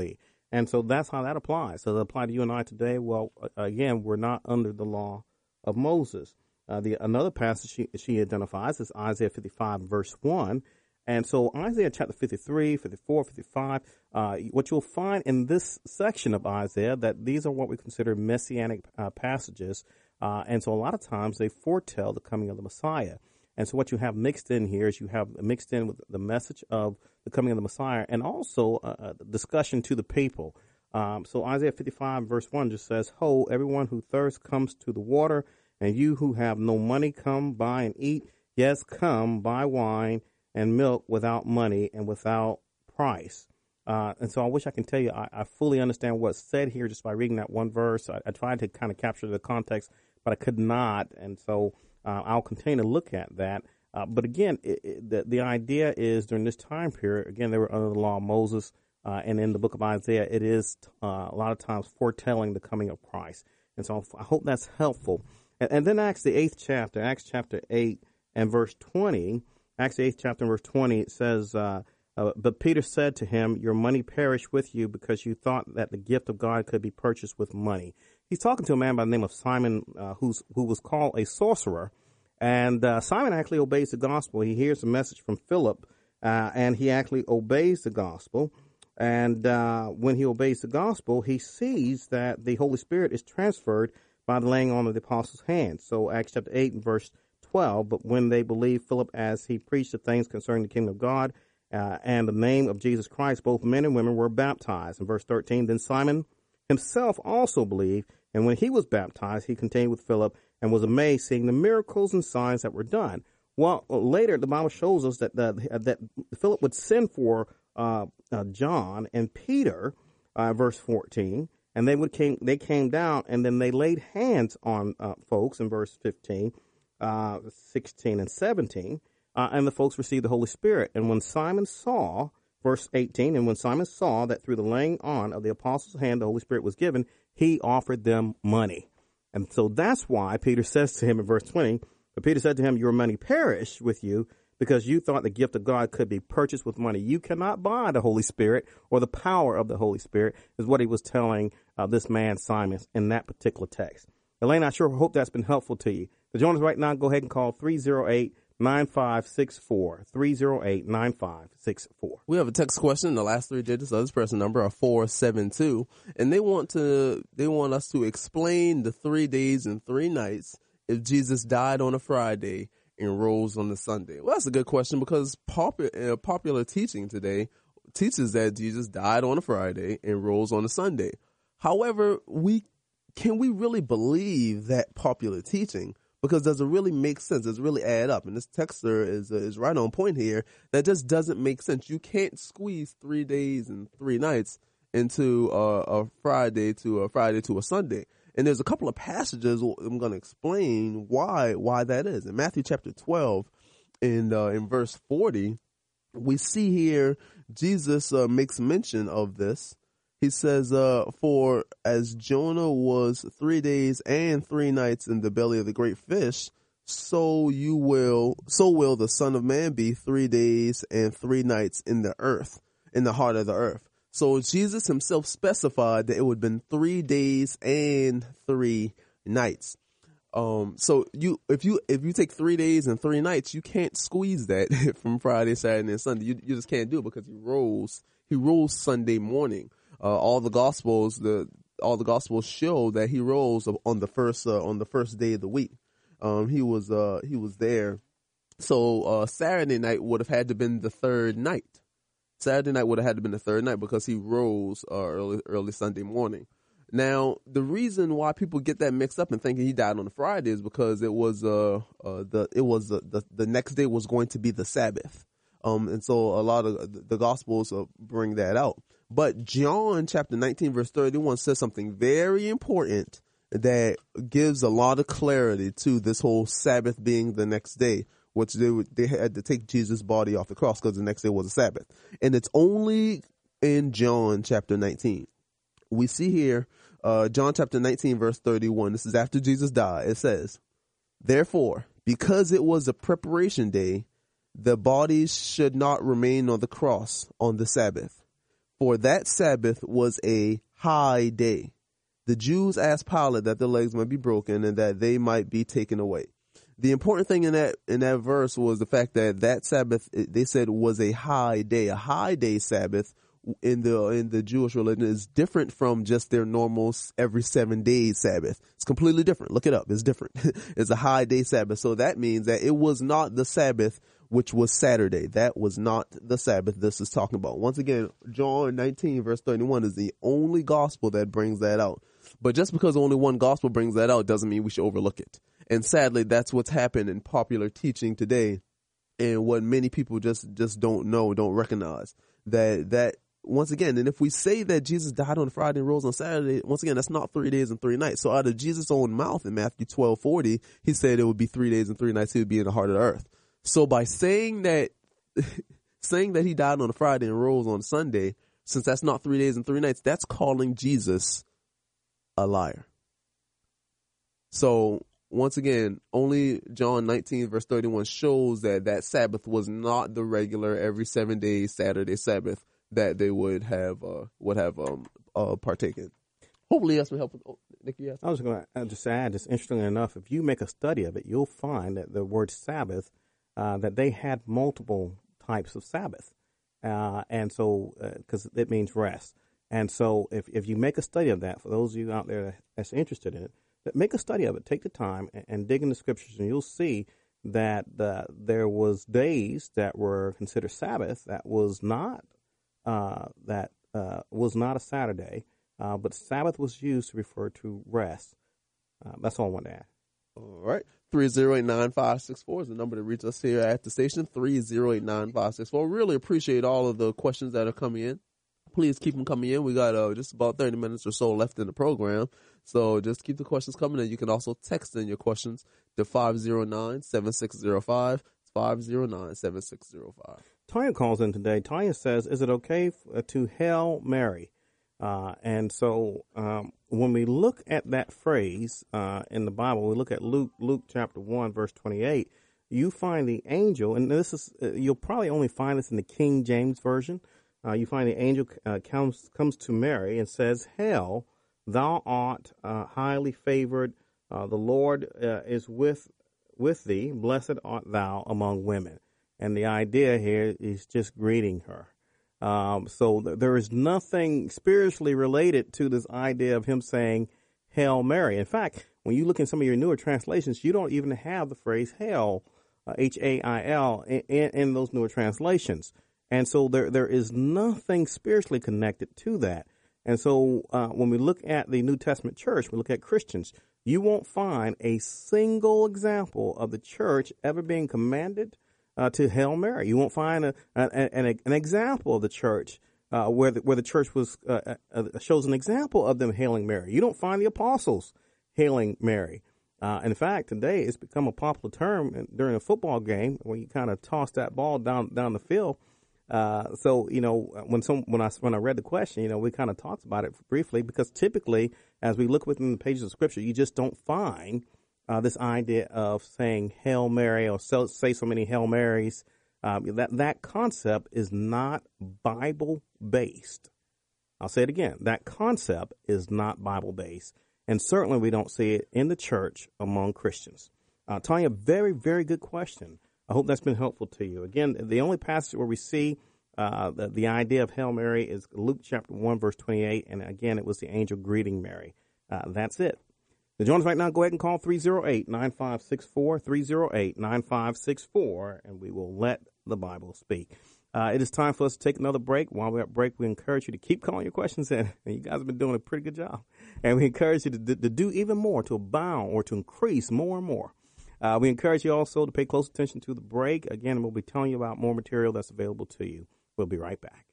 And so that's how that applies. So it applies to you and I today. Well, again, we're not under the law of Moses. Uh, the another passage she, she identifies is Isaiah fifty-five, verse one. And so Isaiah chapter fifty-three, fifty-four, fifty-five, uh, what you'll find in this section of Isaiah, that these are what we consider messianic uh, passages. Uh, and so a lot of times they foretell the coming of the Messiah. And so what you have mixed in here is you have mixed in with the message of the coming of the Messiah and also a, a discussion to the people. Um, so Isaiah fifty-five, verse one just says, Ho, everyone who thirsts comes to the water, and you who have no money come buy and eat. Yes, come buy wine and milk without money and without price. Uh, and so I wish I can tell you I, I fully understand what's said here just by reading that one verse. I, I tried to kind of capture the context, but I could not. And so uh, I'll continue to look at that. Uh, but again, it, it, the, the idea is during this time period, again, they were under the law of Moses. Uh, and in the book of Isaiah, it is uh, a lot of times foretelling the coming of Christ. And so I hope that's helpful. And, and then Acts, the eighth chapter, Acts chapter eight and verse twenty, Acts the eighth chapter and verse twenty, it says, uh, uh, but Peter said to him, your money perish with you because you thought that the gift of God could be purchased with money. He's talking to a man by the name of Simon, uh, who's who was called a sorcerer. And uh, Simon actually obeys the gospel. He hears a message from Philip, uh, and he actually obeys the gospel. And uh, when he obeys the gospel, he sees that the Holy Spirit is transferred by the laying on of the apostles' hands. So Acts chapter eight and verse twelve, but when they believed Philip as he preached the things concerning the kingdom of God uh, and the name of Jesus Christ, both men and women were baptized. In verse thirteen, then Simon himself also believed, and when he was baptized, he continued with Philip and was amazed seeing the miracles and signs that were done. Well, later the Bible shows us that the, that Philip would send for uh, uh, John and Peter, uh, verse fourteen, and they would came they came down and then they laid hands on uh, folks in verse fifteen. Uh, sixteen and seventeen, uh, and the folks received the Holy Spirit. And when Simon saw, verse eighteen, and when Simon saw that through the laying on of the apostles' hand the Holy Spirit was given, he offered them money. And so that's why Peter says to him in verse twenty, but Peter said to him, your money perish with you because you thought the gift of God could be purchased with money. You cannot buy the Holy Spirit or the power of the Holy Spirit, is what he was telling uh, this man Simon in that particular text. Elaine, I sure hope that's been helpful to you. To join us right now, go ahead and call three oh eight, nine five six four, three oh eight, nine five six four. We have a text question. The last three digits of this person number are four seven two, and they want to they want us to explain the three days and three nights if Jesus died on a Friday and rose on a Sunday. Well, that's a good question because popular, uh, popular teaching today teaches that Jesus died on a Friday and rose on a Sunday. However, we can we really believe that popular teaching? Because does it really make sense? Does it really add up? And this texter is uh, is right on point here. That just doesn't make sense. You can't squeeze three days and three nights into uh, a Friday to a Friday to a Sunday. And there's a couple of passages I'm going to explain why why that is. In Matthew chapter twelve, in uh, in verse forty, we see here Jesus uh, makes mention of this. He says, uh, for as Jonah was three days and three nights in the belly of the great fish, so you will, so will the Son of Man be three days and three nights in the earth, in the heart of the earth. So Jesus himself specified that it would have been three days and three nights. Um, so you, if you, if you take three days and three nights, you can't squeeze that from Friday, Saturday, and Sunday. You, you just can't do it because he rose, he rose Sunday morning. Uh, all the gospels, the all the gospels show that he rose on the first uh, on the first day of the week. Um, he was uh, he was there. So uh, Saturday night would have had to been the third night. Saturday night would have had to been the third night because he rose uh, early early Sunday morning. Now the reason why people get that mixed up and thinking he died on a Friday is because it was uh, uh the it was uh, the the next day was going to be the Sabbath. Um, and so a lot of the gospels uh, bring that out. But John chapter nineteen verse thirty-one says something very important that gives a lot of clarity to this whole Sabbath being the next day, which they would, they had to take Jesus' body off the cross because the next day was a Sabbath. And it's only in John chapter nineteen. We see here, uh, John chapter nineteen verse thirty-one. This is after Jesus died. It says, therefore, because it was a preparation day, the bodies should not remain on the cross on the Sabbath. for that Sabbath was a high day. The Jews asked Pilate that their legs might be broken and that they might be taken away. The important thing in that in that verse was the fact that that Sabbath, they said, was a high day. A high day Sabbath in the in the Jewish religion is different from just their normal every seven days Sabbath. It's completely different. Look it up. It's different. It's a high day Sabbath. So that means that it was not the Sabbath, which was Saturday. That was not the Sabbath this is talking about. Once again, John nineteen verse thirty-one is the only gospel that brings that out. But just because only one gospel brings that out doesn't mean we should overlook it. And sadly, that's what's happened in popular teaching today, and what many people just, just don't know, don't recognize. That, that once again, and if we say that Jesus died on Friday and rose on Saturday, once again, that's not three days and three nights. So out of Jesus' own mouth in Matthew twelve forty, he said it would be three days and three nights. He would be in the heart of the earth. So by saying that, saying that he died on a Friday and rose on Sunday, since that's not three days and three nights, that's calling Jesus a liar. So once again, only John nineteen verse thirty-one shows that that Sabbath was not the regular every seven days Saturday Sabbath that they would have uh, would have um uh partaken. Hopefully that's what help with oh, Nikki. Yes. I was going to just add, just interestingly enough, if you make a study of it, you'll find that the word Sabbath, uh, that they had multiple types of Sabbath, uh, and so because uh, it means rest. And so if, if you make a study of that, for those of you out there that's interested in it, make a study of it. Take the time and, and dig in the scriptures, and you'll see that the, there was days that were considered Sabbath that was not uh, that uh, was not a Saturday, uh, but Sabbath was used to refer to rest. Uh, that's all I want to add. All right. three oh eight, nine five six four is the number to reach us here at the station, three oh eight, nine five six four. Really appreciate all of the questions that are coming in. Please keep them coming in. We got uh, just about thirty minutes or so left in the program. So just keep the questions coming in. You can also text in your questions to five oh nine, seven six oh five. It's five oh nine, seven six oh five. Tanya calls in today. Tanya says, is it okay f- to Hail Mary? Uh, and so um, when we look at that phrase uh, in the Bible, we look at Luke, Luke chapter one, verse twenty-eight, you find the angel, and this is uh, you'll probably only find this in the King James Version. Uh, you find the angel uh, comes comes to Mary and says, "Hail, thou art uh, highly favored. Uh, the Lord uh, is with with thee. Blessed art thou among women." And the idea here is just greeting her. Um, so th- there is nothing spiritually related to this idea of him saying, "Hail Mary." In fact, when you look in some of your newer translations, you don't even have the phrase "Hail," uh, H A I L, in, in, in those newer translations. And so there there is nothing spiritually connected to that. And so uh, when we look at the New Testament church, we look at Christians, you won't find a single example of the church ever being commanded uh, to Hail Mary. You won't find a, a, an, an example of the church uh, where, the, where the church was uh, uh, shows an example of them hailing Mary. You don't find the apostles hailing Mary. Uh, in fact, today it's become a popular term during a football game when you kind of toss that ball down down the field. Uh, so, you know, when some, when I, when I read the question, you know, we kind of talked about it briefly because typically as we look within the pages of scripture, you just don't find, uh, this idea of saying Hail Mary or so, say so many Hail Marys. Um, that, that concept is not Bible based. I'll say it again. That concept is not Bible based. And certainly we don't see it in the church among Christians. Uh, Tanya, very, very good question. I hope that's been helpful to you. Again, the only passage where we see uh, the, the idea of Hail Mary is Luke chapter one, verse twenty-eight. And again, it was the angel greeting Mary. Uh, that's it. To join us right now, go ahead and call three oh eight, nine five six four, three oh eight, nine five six four, and we will let the Bible speak. Uh, it is time for us to take another break. While we're at break, we encourage you to keep calling your questions in. And you guys have been doing a pretty good job. And we encourage you to, to, to do even more, to abound or to increase more and more. Uh, we encourage you also to pay close attention to the break. Again, we'll be telling you about more material that's available to you. We'll be right back.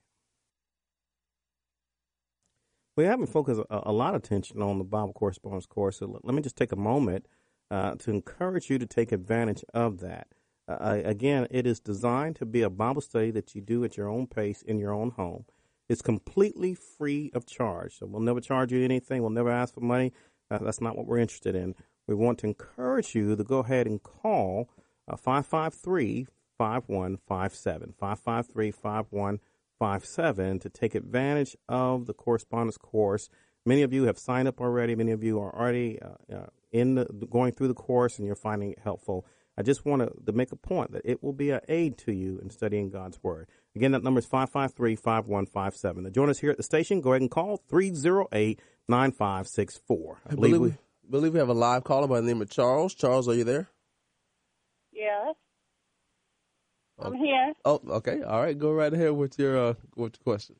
We haven't focused a, a lot of attention on the Bible correspondence course, so let, let me just take a moment uh, to encourage you to take advantage of that. Uh, again, it is designed to be a Bible study that you do at your own pace in your own home. It's completely free of charge, so we'll never charge you anything. We'll never ask for money. Uh, that's not what we're interested in. We want to encourage you to go ahead and call uh, five five three, five one five seven, five five three, five one five seven to take advantage of the correspondence course. Many of you have signed up already. Many of you are already uh, uh, in the, going through the course, and you're finding it helpful. I just want to, to make a point that it will be an aid to you in studying God's Word. Again, that number is five five three, five one five seven. To join us here at the station, go ahead and call three oh eight, nine five six four. I, I believe, believe we, we believe we have a live caller by the name of Charles. Charles, are you there? Yes. Oh. I'm here. Oh, okay. All right. Go right ahead with your uh, with your question.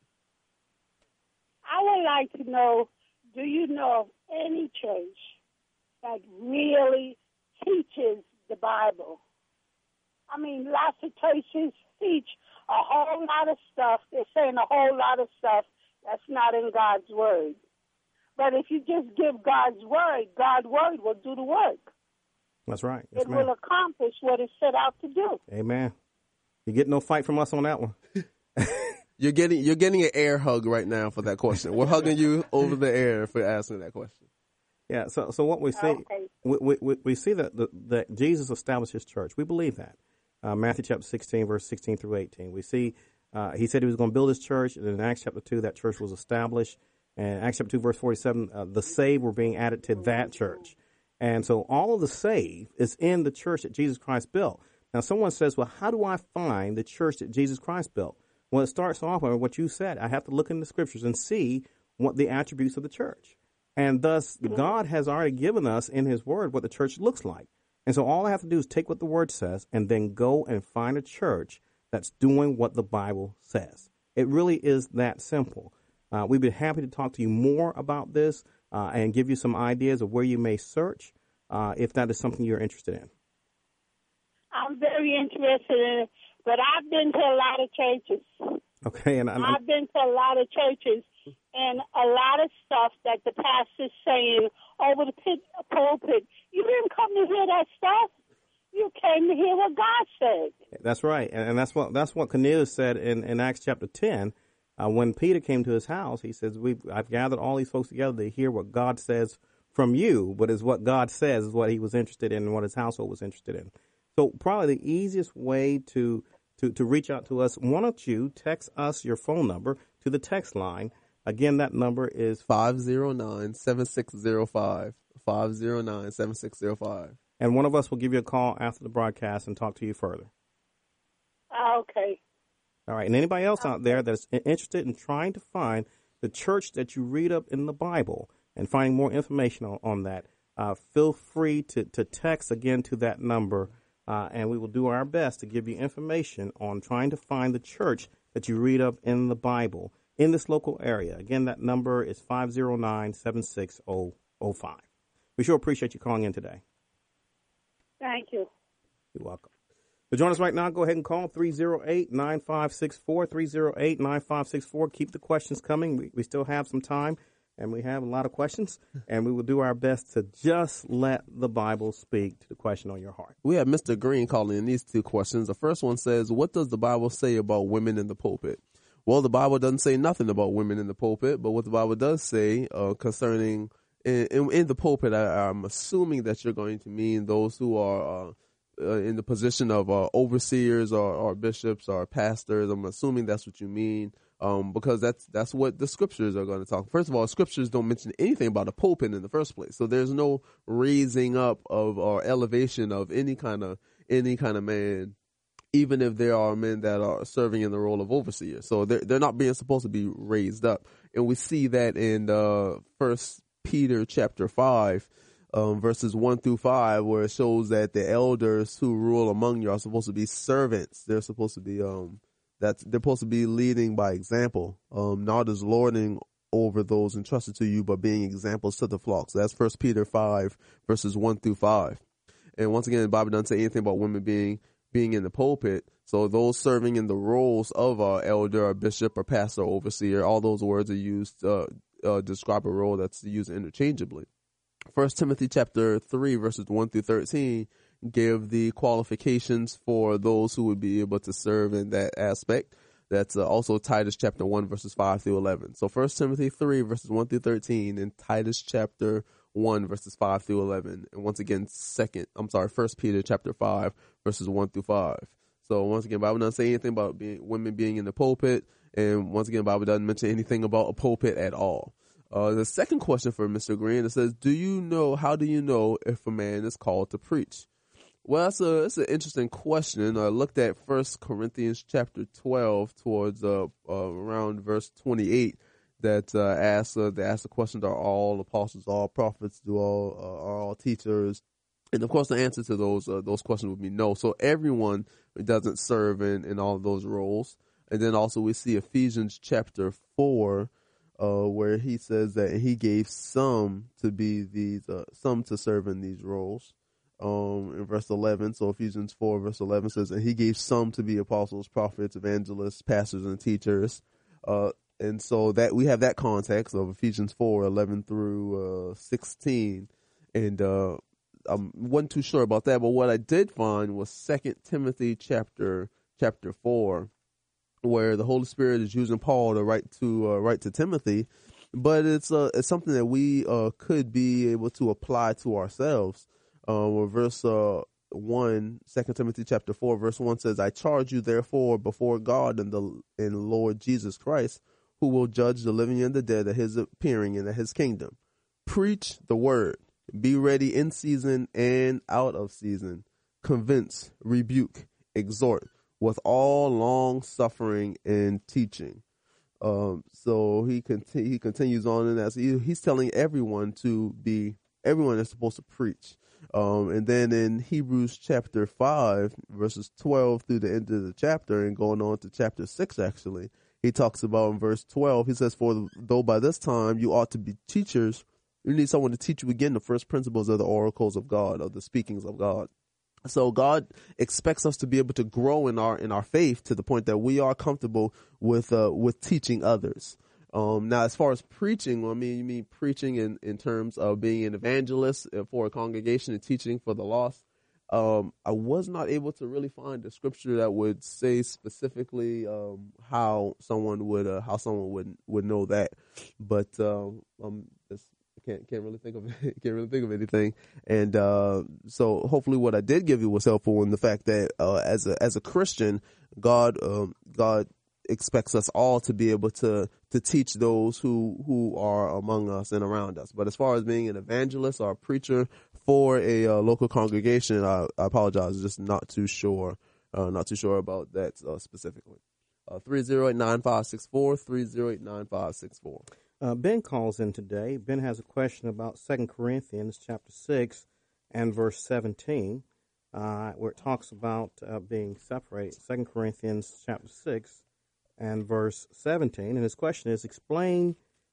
I would like to know, do you know of any church that really teaches the Bible? I mean, lots of churches teach a whole lot of stuff. They're saying a whole lot of stuff that's not in God's Word. But if you just give God's Word, God's Word will do the work. That's right. Yes, it ma'am. will accomplish what it's set out to do. Amen. You get no fight from us on that one. You're getting you're getting an air hug right now for that question. We're hugging you over the air for asking that question. Yeah. So so what we see Okay. we, we we see that the, that Jesus established His church. We believe that. Uh, Matthew chapter sixteen, verse sixteen through eighteen. We see uh, He said He was going to build His church, and in Acts chapter two, that church was established. And Acts chapter two, verse forty-seven, uh, the saved were being added to that church. And so all of the saved is in the church that Jesus Christ built. Now, someone says, well, how do I find the church that Jesus Christ built? Well, it starts off with what you said. I have to look in the scriptures and see what the attributes of the church. And thus, God has already given us in His Word what the church looks like. And so all I have to do is take what the Word says and then go and find a church that's doing what the Bible says. It really is that simple. Uh, we'd be happy to talk to you more about this uh, and give you some ideas of where you may search uh, if that is something you're interested in. I'm very interested in it, but I've been to a lot of churches. Okay, and I'm, I've been to a lot of churches, and a lot of stuff that the pastor's saying over the pit, pulpit. You didn't come to hear that stuff. You came to hear what God said. That's right, and, and that's what that's what Cornelius said in, in Acts chapter ten. Uh, when Peter came to his house, he says, "We've I've gathered all these folks together to hear what God says from you." But is what God says is what he was interested in and what his household was interested in. So probably the easiest way to, to, to reach out to us, why don't you text us your phone number to the text line. Again, that number is five oh nine, seven six oh five, five oh nine, seven six oh five. And one of us will give you a call after the broadcast and talk to you further. Okay. All right. And anybody else out there that's interested in trying to find the church that you read up in the Bible and finding more information on, on that, uh, feel free to, to text again to that number. Uh, and we will do our best to give you information on trying to find the church that you read up in the Bible in this local area. Again, that number is five oh nine, seven six oh oh five. We sure appreciate you calling in today. Thank you. You're welcome. To join us right now, go ahead and call three oh eight, nine five six four, three oh eight, nine five six four. Keep the questions coming. We, we still have some time. And we have a lot of questions, and we will do our best to just let the Bible speak to the question on your heart. We have Mister Green calling in these two questions. The first one says, what does the Bible say about women in the pulpit? Well, the Bible doesn't say nothing about women in the pulpit, but what the Bible does say uh, concerning in, in, in the pulpit, I, I'm assuming that you're going to mean those who are uh, uh, in the position of uh, overseers or, or bishops or pastors. I'm assuming that's what you mean. Um, because that's that's what the scriptures are going to talk. First of all, scriptures don't mention anything about a pulpit in the first place, so there's no raising up of or elevation of any kind of any kind of man, even if there are men that are serving in the role of overseer. So they're they're not being supposed to be raised up, and we see that in uh, First Peter chapter five, um, verses one through five, where it shows that the elders who rule among you are supposed to be servants. They're supposed to be um. That they're supposed to be leading by example, um, not as lording over those entrusted to you, but being examples to the flock. So that's First Peter five, verses one through five. And once again, the Bible doesn't say anything about women being being in the pulpit. So those serving in the roles of uh, elder or bishop or pastor or overseer, all those words are used uh, uh, describe a role that's used interchangeably. First Timothy chapter three, verses one through thirteen. Give the qualifications for those who would be able to serve in that aspect. That's uh, also Titus chapter one, verses five through eleven. So First Timothy three, verses one through thirteen, and Titus chapter one, verses five through eleven. And once again, second, I'm sorry, First Peter chapter five, verses one through five. So once again, the Bible doesn't say anything about being, women being in the pulpit. And once again, the Bible doesn't mention anything about a pulpit at all. Uh, the second question for Mister Green, it says, do you know, how do you know if a man is called to preach? Well, that's a, that's an interesting question. I looked at First Corinthians chapter twelve towards uh, uh, around verse twenty-eight that uh, asks, uh, they ask the question, are all apostles, all prophets, do all, uh, are all teachers? And of course, the answer to those uh, those questions would be no. So everyone doesn't serve in, in all of those roles. And then also we see Ephesians chapter four, Uh, where he says that he gave some to be these, uh, some to serve in these roles. Um, in verse eleven, so Ephesians four verse eleven says that he gave some to be apostles, prophets, evangelists, pastors, and teachers. Uh, and so that we have that context of Ephesians four eleven through uh, sixteen. And uh, I wasn't too sure about that, but what I did find was Second Timothy chapter chapter four, where the Holy Spirit is using Paul to write to uh, write to Timothy, but it's uh, it's something that we uh, could be able to apply to ourselves. Uh, where verse uh, one, Second Timothy chapter four, verse one says, "I charge you therefore before God and the and Lord Jesus Christ, who will judge the living and the dead at His appearing and at His kingdom. Preach the word. Be ready in season and out of season. Convince, rebuke, exhort." With all long suffering and teaching. Um, so he conti- he continues on in that. So he, he's telling everyone to be, everyone is supposed to preach. Um, and then in Hebrews chapter five, verses twelve through the end of the chapter and going on to chapter six, actually, he talks about in verse twelve, he says, "For though by this time you ought to be teachers, you need someone to teach you again the first principles of the oracles of God, of the speakings of God." So God expects us to be able to grow in our in our faith to the point that we are comfortable with uh, with teaching others. Um, now, as far as preaching, I mean, you mean preaching in, in terms of being an evangelist for a congregation and teaching for the lost. Um, I was not able to really find a scripture that would say specifically um, how someone would uh, how someone would would know that, but um, um, it's, Can't can't really think of can't really think of anything, and uh, so hopefully what I did give you was helpful in the fact that uh, as a as a Christian, God um, God expects us all to be able to to teach those who who are among us and around us. But as far as being an evangelist or a preacher for a uh, local congregation, I, I apologize, just not too sure, uh, not too sure about that uh, specifically. Uh, three zero eight nine five six four three zero eight nine five six four. Uh, Ben calls in today. Ben has a question about Second Corinthians chapter six and verse seventeen, uh, where it talks about uh, being separated. Second Corinthians chapter six and verse seventeen. And his question is, explain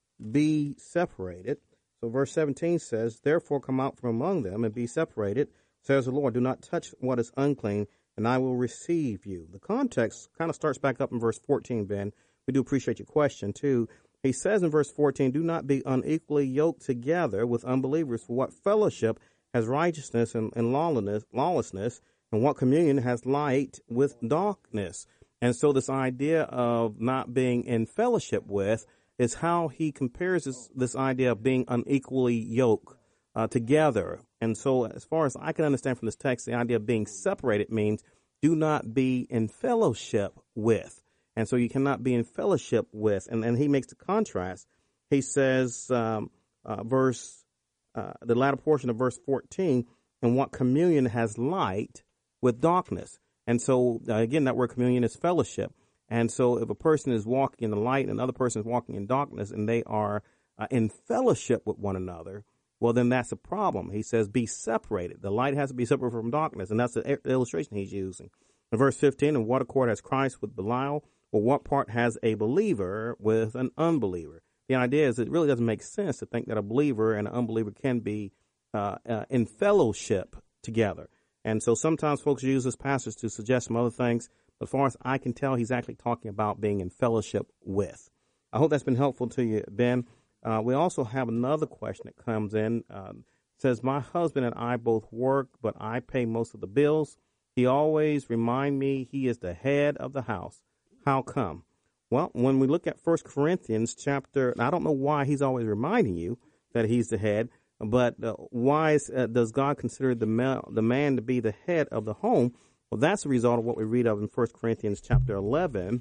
be separated. So verse seventeen says, "Therefore come out from among them and be separated, says the Lord. Do not touch what is unclean, and I will receive you." The context kind of starts back up in verse fourteen, Ben. We do appreciate your question, too. He says in verse fourteen, "Do not be unequally yoked together with unbelievers, for what fellowship has righteousness and, and lawlessness, lawlessness, and what communion has light with darkness?" And so this idea of not being in fellowship with is how he compares this, this idea of being unequally yoked uh, together. And so as far as I can understand from this text, the idea of being separated means do not be in fellowship with. And so you cannot be in fellowship with. And then he makes the contrast. He says, um, uh, verse, uh, the latter portion of verse fourteen, "And what communion has light with darkness?" And so, uh, again, that word communion is fellowship. And so if a person is walking in the light and another person is walking in darkness and they are uh, in fellowship with one another, well, then that's a problem. He says, be separated. The light has to be separate from darkness. And that's the illustration he's using. In verse fifteen, "And what accord has Christ with Belial? Or what part has a believer with an unbeliever?" The idea is it really doesn't make sense to think that a believer and an unbeliever can be uh, uh, in fellowship together. And so sometimes folks use this passage to suggest some other things. But as far as I can tell, he's actually talking about being in fellowship with. I hope that's been helpful to you, Ben. Uh, we also have another question that comes in. Uh, it says, "My husband and I both work, but I pay most of the bills. He always reminds me he is the head of the house. How come?" Well, when we look at First Corinthians chapter, and I don't know why he's always reminding you that he's the head, but uh, why is, uh, does God consider the, ma- the man to be the head of the home? Well, that's a result of what we read of in First Corinthians chapter eleven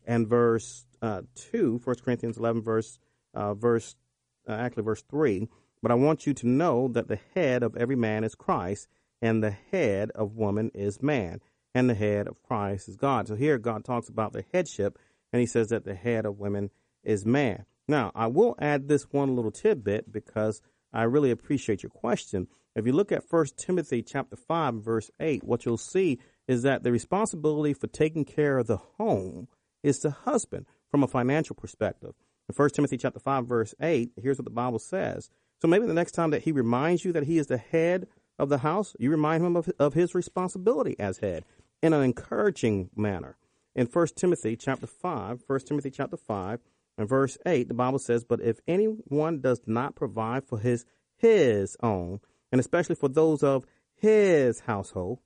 and verse uh, two, First Corinthians eleven, verse, uh, verse uh, actually verse three. But I want you to know that the head of every man is Christ, and the head of woman is man, and the head of Christ is God. So here God talks about the headship, and he says that the head of women is man. Now, I will add this one little tidbit because I really appreciate your question. If you look at First Timothy chapter five, verse eight, what you'll see is that the responsibility for taking care of the home is the husband from a financial perspective. In First Timothy chapter five, verse eight, here's what the Bible says. So maybe the next time that he reminds you that he is the head of the house, you remind him of, of his responsibility as head in an encouraging manner. In First Timothy chapter five, First Timothy chapter five, and verse eight, the Bible says, but if anyone does not provide for his his own, and especially for those of his household,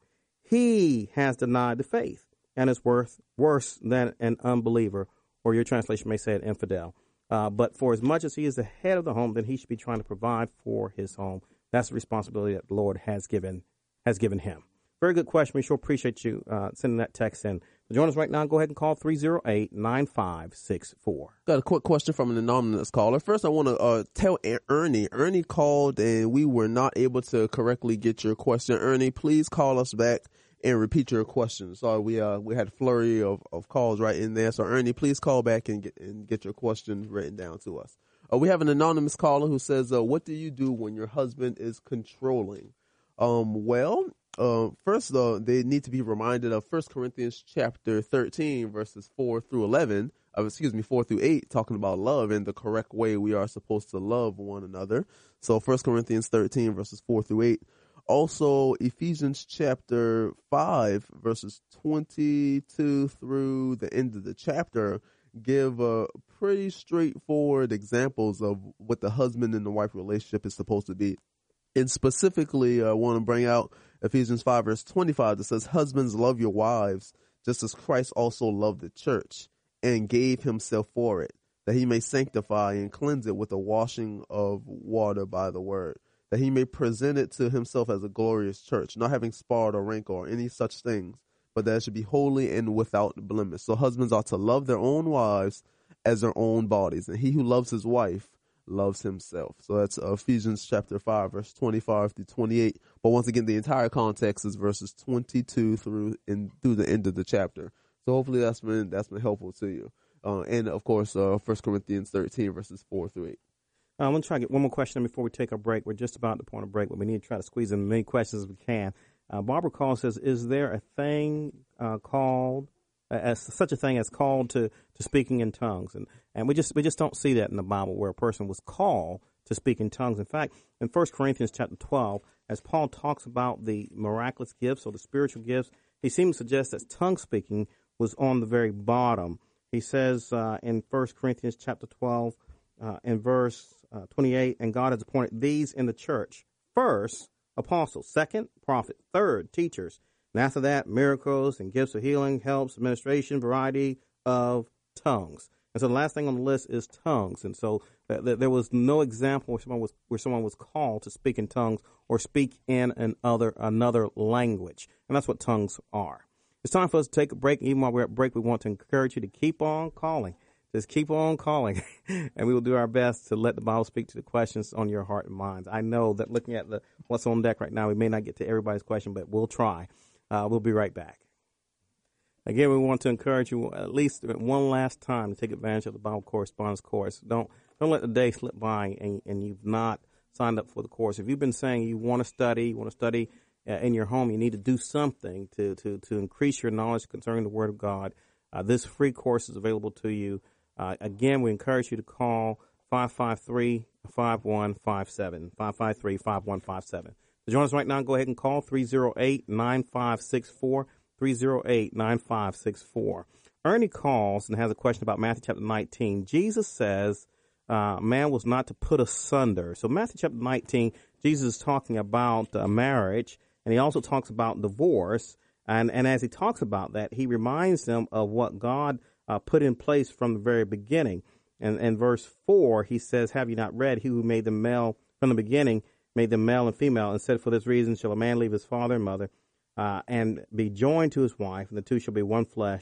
he has denied the faith and is worth worse than an unbeliever, or your translation may say an infidel. Uh, but for as much as he is the head of the home, then he should be trying to provide for his home. That's the responsibility that the Lord has given has given him. Very good question. We sure appreciate you uh, sending that text in. So join us right now. Go ahead and call three oh eight, nine five six four. Got a quick question from an anonymous caller. First, I want to uh, tell Ernie. Ernie called and we were not able to correctly get your question. Ernie, please call us back and repeat your question. Sorry, we uh we had a flurry of, of calls right in there. So Ernie, please call back and get and get your question written down to us. Uh, we have an anonymous caller who says, uh, "What do you do when your husband is controlling?" Um, well, uh, first though, they need to be reminded of First Corinthians chapter thirteen, verses four through eleven. Uh, excuse me, four through eight, talking about love and the correct way we are supposed to love one another. So First Corinthians thirteen, verses four through eight. Also, Ephesians chapter five, verses twenty-two through the end of the chapter give uh, pretty straightforward examples of what the husband and the wife relationship is supposed to be. And specifically, I want to bring out Ephesians five, verse twenty-five, that says, husbands, love your wives, just as Christ also loved the church and gave himself for it, that he may sanctify and cleanse it with the washing of water by the word, that he may present it to himself as a glorious church, not having spot or wrinkle or any such things, but that it should be holy and without blemish. So husbands ought to love their own wives as their own bodies, and he who loves his wife loves himself. So that's Ephesians chapter five, verse twenty-five through twenty-eight. But once again, the entire context is verses twenty-two through in through the end of the chapter. So hopefully that's been that's been helpful to you. Uh, and of course, uh, First Corinthians thirteen, verses four through eight. Uh, I'm going to try to get one more question before we take a break. We're just about at the point of break, but we need to try to squeeze in as many questions as we can. Uh, Barbara calls says, is there a thing uh, called, uh, as such a thing as called to, to speaking in tongues? And and we just we just don't see that in the Bible where a person was called to speak in tongues. In fact, in First Corinthians chapter twelve, as Paul talks about the miraculous gifts or the spiritual gifts, he seems to suggest that tongue speaking was on the very bottom. He says uh, in First Corinthians chapter twelve, uh, in verse uh, twenty-eight, and God has appointed these in the church. First, apostles. Second, prophets. Third, teachers. And after that, miracles and gifts of healing, helps, administration, variety of tongues. And so the last thing on the list is tongues. And so th- th- there was no example where someone was where someone was called to speak in tongues or speak in an other another language. And that's what tongues are. It's time for us to take a break. Even while we're at break, we want to encourage you to keep on calling. Just keep on calling, and we will do our best to let the Bible speak to the questions on your heart and minds. I know that looking at the what's on deck right now, we may not get to everybody's question, but we'll try. Uh, we'll be right back. Again, we want to encourage you at least one last time to take advantage of the Bible Correspondence Course. Don't don't let the day slip by and, and you've not signed up for the course. If you've been saying you want to study, you want to study uh, in your home, you need to do something to, to, to increase your knowledge concerning the Word of God. Uh, this free course is available to you. Uh, again, we encourage you to call five five three, five one five seven, five five three, five one five seven. To join us right now, go ahead and call three oh eight, nine five six four, three oh eight, nine five six four. Ernie calls and has a question about Matthew chapter nineteen. Jesus says uh, man was not to put asunder. So Matthew chapter nineteen, Jesus is talking about uh, marriage, and he also talks about divorce. And, and as he talks about that, he reminds them of what God Uh, put in place from the very beginning. And in verse four, he says, have you not read, he who made them male from the beginning, made them male and female, and said, for this reason shall a man leave his father and mother uh, and be joined to his wife, and the two shall be one flesh.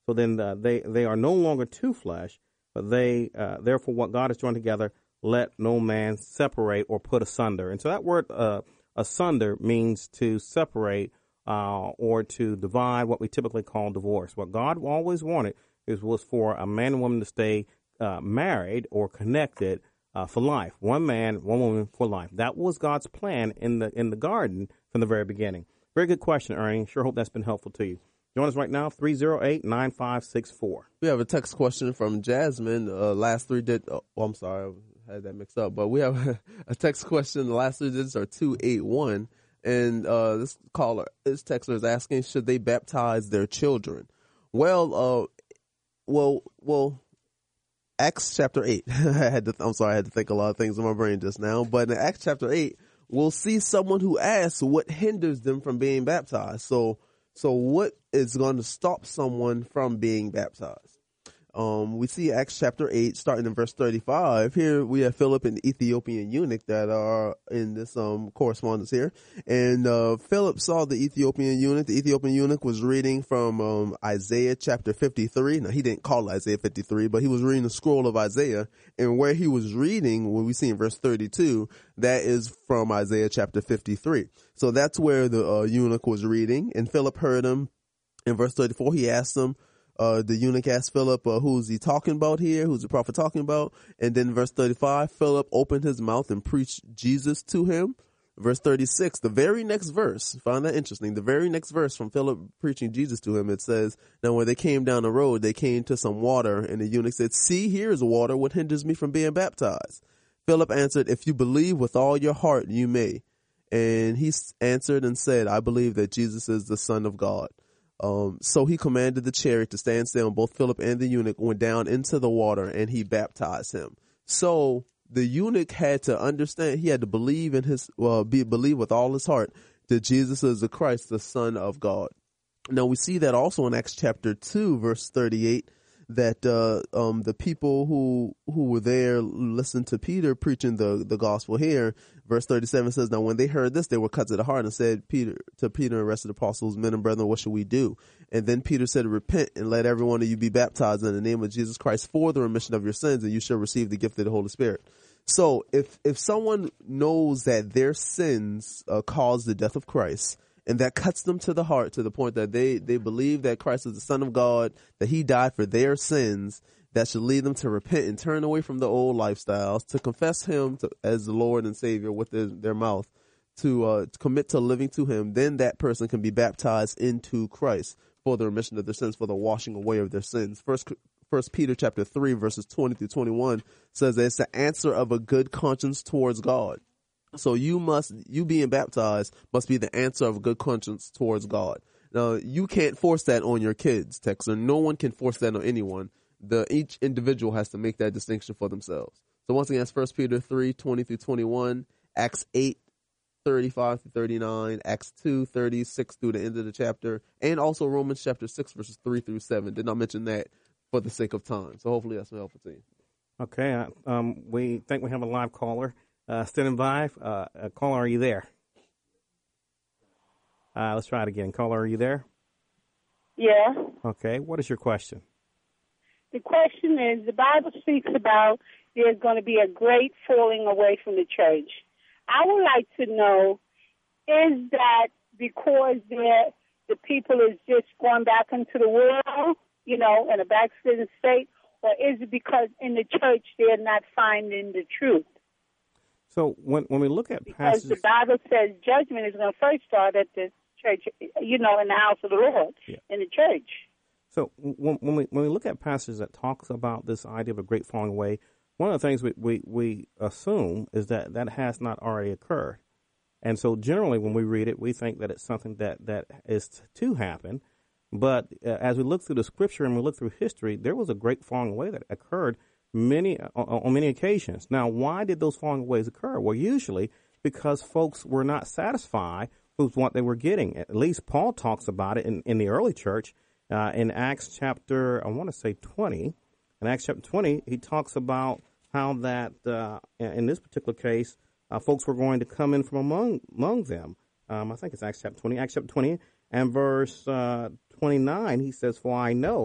So then uh, they, they are no longer two flesh, but they, uh, therefore what God has joined together, let no man separate or put asunder. And so that word uh, asunder means to separate uh, or to divide, what we typically call divorce. What God always wanted is was for a man and woman to stay uh, married or connected uh, for life. One man, one woman for life. That was God's plan in the in the garden from the very beginning. Very good question, Ernie. Sure hope that's been helpful to you. Join us right now, three oh eight, nine five six four. We have a text question from Jasmine. Uh, last three did. Oh, I'm sorry, I had that mixed up. But we have a text question. The last three digits are two eight one. And uh, this caller, this texter is asking, should they baptize their children? Well, uh, well, well, Acts chapter eight. I had to, I'm sorry, I had to think a lot of things in my brain just now. But in Acts chapter eight, we'll see someone who asks what hinders them from being baptized. So, so what is going to stop someone from being baptized? Um, we see Acts chapter eight, starting in verse thirty-five. Here we have Philip and the Ethiopian eunuch that are in this um, correspondence here. And uh, Philip saw the Ethiopian eunuch. The Ethiopian eunuch was reading from um, Isaiah chapter fifty-three. Now, he didn't call it Isaiah fifty-three, but he was reading the scroll of Isaiah. And where he was reading, when we see in verse thirty-two, that is from Isaiah chapter fifty-three. So that's where the uh, eunuch was reading. And Philip heard him. In verse thirty-four, he asked him, Uh, the eunuch asked Philip, uh, who's he talking about here? Who's the prophet talking about? And then verse thirty-five, Philip opened his mouth and preached Jesus to him. Verse thirty-six, the very next verse, find that interesting. The very next verse from Philip preaching Jesus to him, it says, now when they came down the road, they came to some water, and the eunuch said, see, here is water. What hinders me from being baptized? Philip answered, if you believe with all your heart, you may. And he answered and said, I believe that Jesus is the Son of God. Um, so he commanded the chariot to stand still, and both Philip and the eunuch went down into the water, and he baptized him. So the eunuch had to understand, he had to believe in his, well, be, believe with all his heart that Jesus is the Christ, the Son of God. Now we see that also in Acts chapter two, verse thirty-eight, that uh, um, the people who who were there listened to Peter preaching the, the gospel here. Verse thirty-seven says, now when they heard this, they were cut to the heart and said Peter to Peter and the rest of the apostles, men and brethren, what should we do? And then Peter said, repent and let every one of you be baptized in the name of Jesus Christ for the remission of your sins, and you shall receive the gift of the Holy Spirit. So if, if someone knows that their sins uh, caused the death of Christ, and that cuts them to the heart to the point that they, they believe that Christ is the Son of God, that he died for their sins, that should lead them to repent and turn away from the old lifestyles, to confess him to, as the Lord and Savior with their, their mouth, to, uh, to commit to living to him. Then that person can be baptized into Christ for the remission of their sins, for the washing away of their sins. First, First Peter chapter three, verses twenty through twenty-one says that it's the answer of a good conscience towards God. So you must, you being baptized must be the answer of a good conscience towards God. Now, you can't force that on your kids, Texer. No one can force that on anyone. The, each individual has to make that distinction for themselves. So once again, it's First Peter three, twenty through twenty-one, Acts eight, thirty-five through thirty-nine, Acts two, thirty-six through the end of the chapter, and also Romans chapter six, verses three through seven. Did not mention that for the sake of time. So hopefully that's helpful to you. Okay. Uh, um, we think we have a live caller. Uh, standing by. Uh, uh, caller, are you there? Uh, let's try it again. Caller, are you there? Yeah. Okay. What is your question? The question is, the Bible speaks about there's going to be a great falling away from the church. I would like to know, is that because the people is just going back into the world, you know, in a backslidden state, or is it because in the church they're not finding the truth? So when when we look at because passages, the Bible says judgment is going to first start at the church, you know, in the house of the Lord, yeah. in the church. So when, when we when we look at passages that talks about this idea of a great falling away, one of the things we, we, we assume is that that has not already occurred. And so generally when we read it, we think that it's something that, that is to happen. But uh, as we look through the scripture and we look through history, there was a great falling away that occurred many on, on many occasions. Now, why did those falling aways occur? Well, usually because folks were not satisfied with what they were getting. At least Paul talks about it in, in the early church uh, in Acts chapter, I want to say twenty. In Acts chapter twenty, he talks about how that uh, in this particular case, uh, folks were going to come in from among among them. Um, I think it's Acts chapter twenty. Acts chapter twenty and verse uh, twenty-nine, he says, "For I know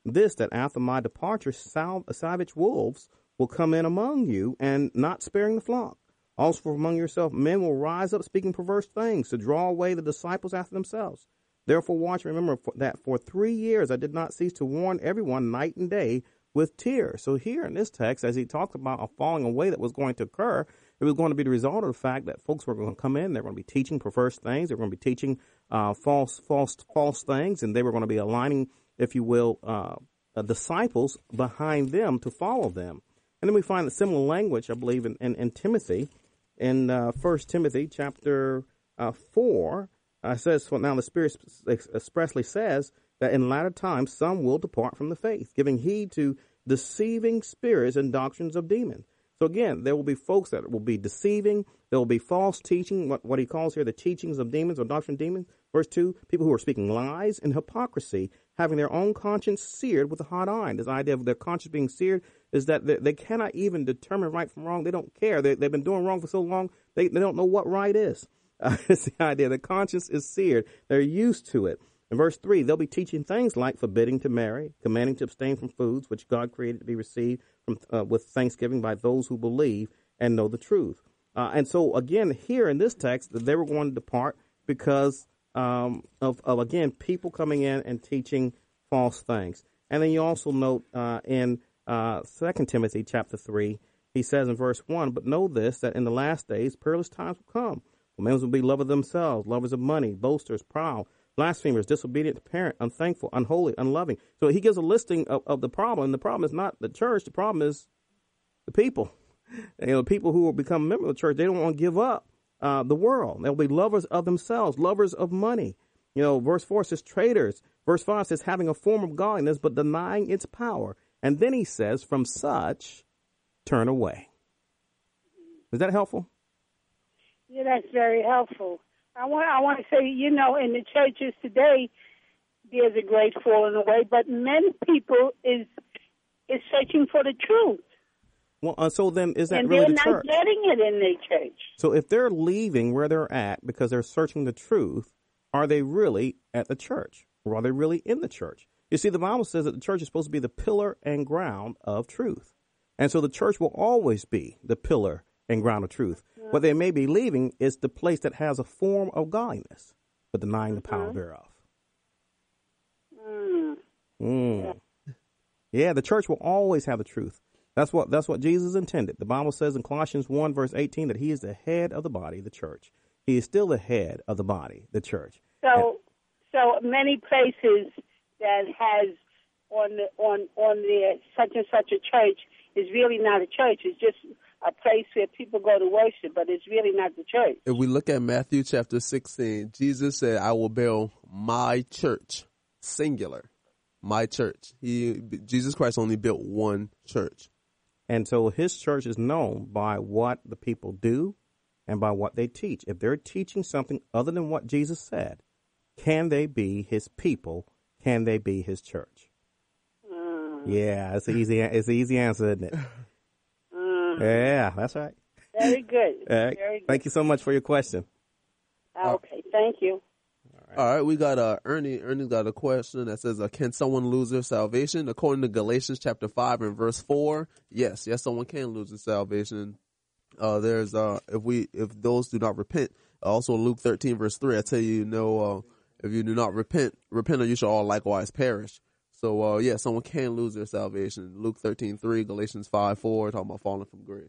this, that after my departure, sal- savage wolves will come in among you, and not sparing the flock. Also from among yourself, men will rise up speaking perverse things to draw away the disciples after themselves. Therefore watch and remember that for three years I did not cease to warn everyone night and day with tears. So here in this text, as he talked about a falling away that was going to occur, it was going to be the result of the fact that folks were going to come in, they're going to be teaching perverse things, they're going to be teaching uh, false, false, false things, and they were going to be aligning, if you will, uh, uh, disciples behind them to follow them. And then we find a similar language, I believe, in, in, in Timothy, in uh, First Timothy chapter uh, four. Uh, says, well, now the Spirit expressly says that in latter times some will depart from the faith, giving heed to deceiving spirits and doctrines of demons. So again, there will be folks that will be deceiving. There will be false teaching, what, what he calls here the teachings of demons or doctrine of demons. Verse two, people who are speaking lies and hypocrisy, having their own conscience seared with a hot iron. This idea of their conscience being seared is that they, they cannot even determine right from wrong. They don't care. They, they've been doing wrong for so long, they, they don't know what right is. Uh, it's the idea. The conscience is seared. They're used to it. In verse three, they'll be teaching things like forbidding to marry, commanding to abstain from foods which God created to be received from uh, with thanksgiving by those who believe and know the truth. Uh, and so, again, here in this text, they were going to depart because um, of, of, again, people coming in and teaching false things. And then you also note uh, in uh, Second Timothy chapter three, he says in verse one, but know this, that in the last days perilous times will come. Men will be lovers of themselves, lovers of money, boasters, proud, blasphemers, disobedient to parent, unthankful, unholy, unloving. So he gives a listing of, of the problem. The problem is not the church. The problem is the people. You know, people who will become members of the church, they don't want to give up uh, the world. They'll be lovers of themselves, lovers of money. You know, verse four says traitors. Verse five says having a form of godliness, but denying its power. And then he says, from such, turn away. Is that helpful? Yeah, that's very helpful. I want I want to say, you know, in the churches today, there's a great falling away, but many people is is searching for the truth. Well, uh, so then is that and really the church? And they're not getting it in their church. So if they're leaving where they're at because they're searching the truth, are they really at the church? Or are they really in the church? You see, the Bible says that the church is supposed to be the pillar and ground of truth. And so the church will always be the pillar and ground of truth. Yeah. What they may be leaving is the place that has a form of godliness, but denying mm-hmm. the power thereof. Mm. Mm. Yeah. yeah, the church will always have the truth. That's what that's what Jesus intended. The Bible says in Colossians one, verse eighteen, that he is the head of the body, the church. He is still the head of the body, the church. So, and, so many places that has on the on on the such and such a church is really not a church. It's just a place where people go to worship, but it's really not the church. If we look at Matthew chapter sixteen, Jesus said, I will build my church, singular, my church. He, Jesus Christ only built one church. And so his church is known by what the people do and by what they teach. If they're teaching something other than what Jesus said, can they be his people? Can they be his church? Mm. Yeah, it's an easy, it's an easy answer, isn't it? Mm. Yeah, that's right. Very good. Right. Very good. Thank you so much for your question. Okay, thank you. All right, All right we got uh, Ernie. Ernie's got a question that says, uh, can someone lose their salvation? According to Galatians chapter five and verse four, yes, yes, someone can lose their salvation. Uh, there's uh, if we if those do not repent. Also, Luke thirteen verse three, I tell you, you know, uh, if you do not repent, repent, or you shall all likewise perish. So, uh, yeah, someone can lose their salvation. Luke thirteen three, Galatians five four, talking about falling from grace.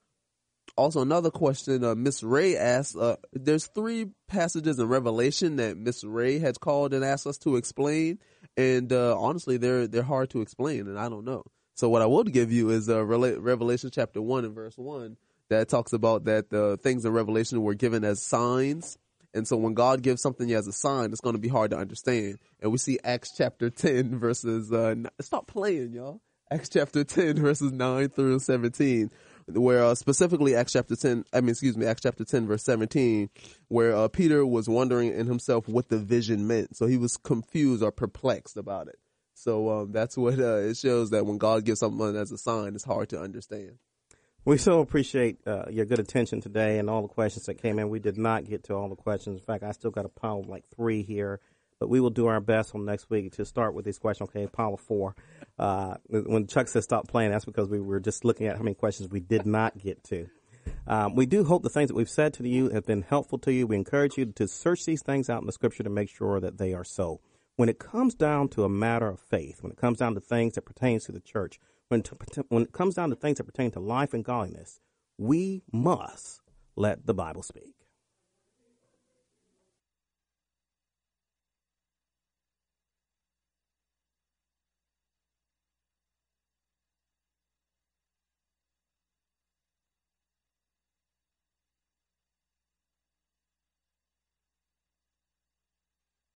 Also, another question, uh, Miss Ray asked, uh, there's three passages in Revelation that Miss Ray has called and asked us to explain. And, uh, honestly, they're, they're hard to explain, and I don't know. So what I will give you is, uh, Revelation chapter one and verse one that talks about that the uh, things in Revelation were given as signs. And so when God gives something as a sign, it's going to be hard to understand. And we see Acts chapter ten verses, uh, stop playing, y'all. Acts chapter ten verses nine through seventeen. Where uh, specifically Acts chapter ten, I mean, excuse me, Acts chapter ten, verse seventeen, where uh, Peter was wondering in himself what the vision meant. So he was confused or perplexed about it. So um, that's what uh, it shows, that when God gives something as a sign, it's hard to understand. We so appreciate uh, your good attention today and all the questions that came in. We did not get to all the questions. In fact, I still got a pile of like three here But we will do our best on next week to start with these questions. Okay, Power Four. Uh, when Chuck said stop playing, that's because we were just looking at how many questions we did not get to. Um, we do hope the things that we've said to you have been helpful to you. We encourage you to search these things out in the Scripture to make sure that they are so. When it comes down to a matter of faith, when it comes down to things that pertain to the church, when, to, when it comes down to things that pertain to life and godliness, we must let the Bible speak.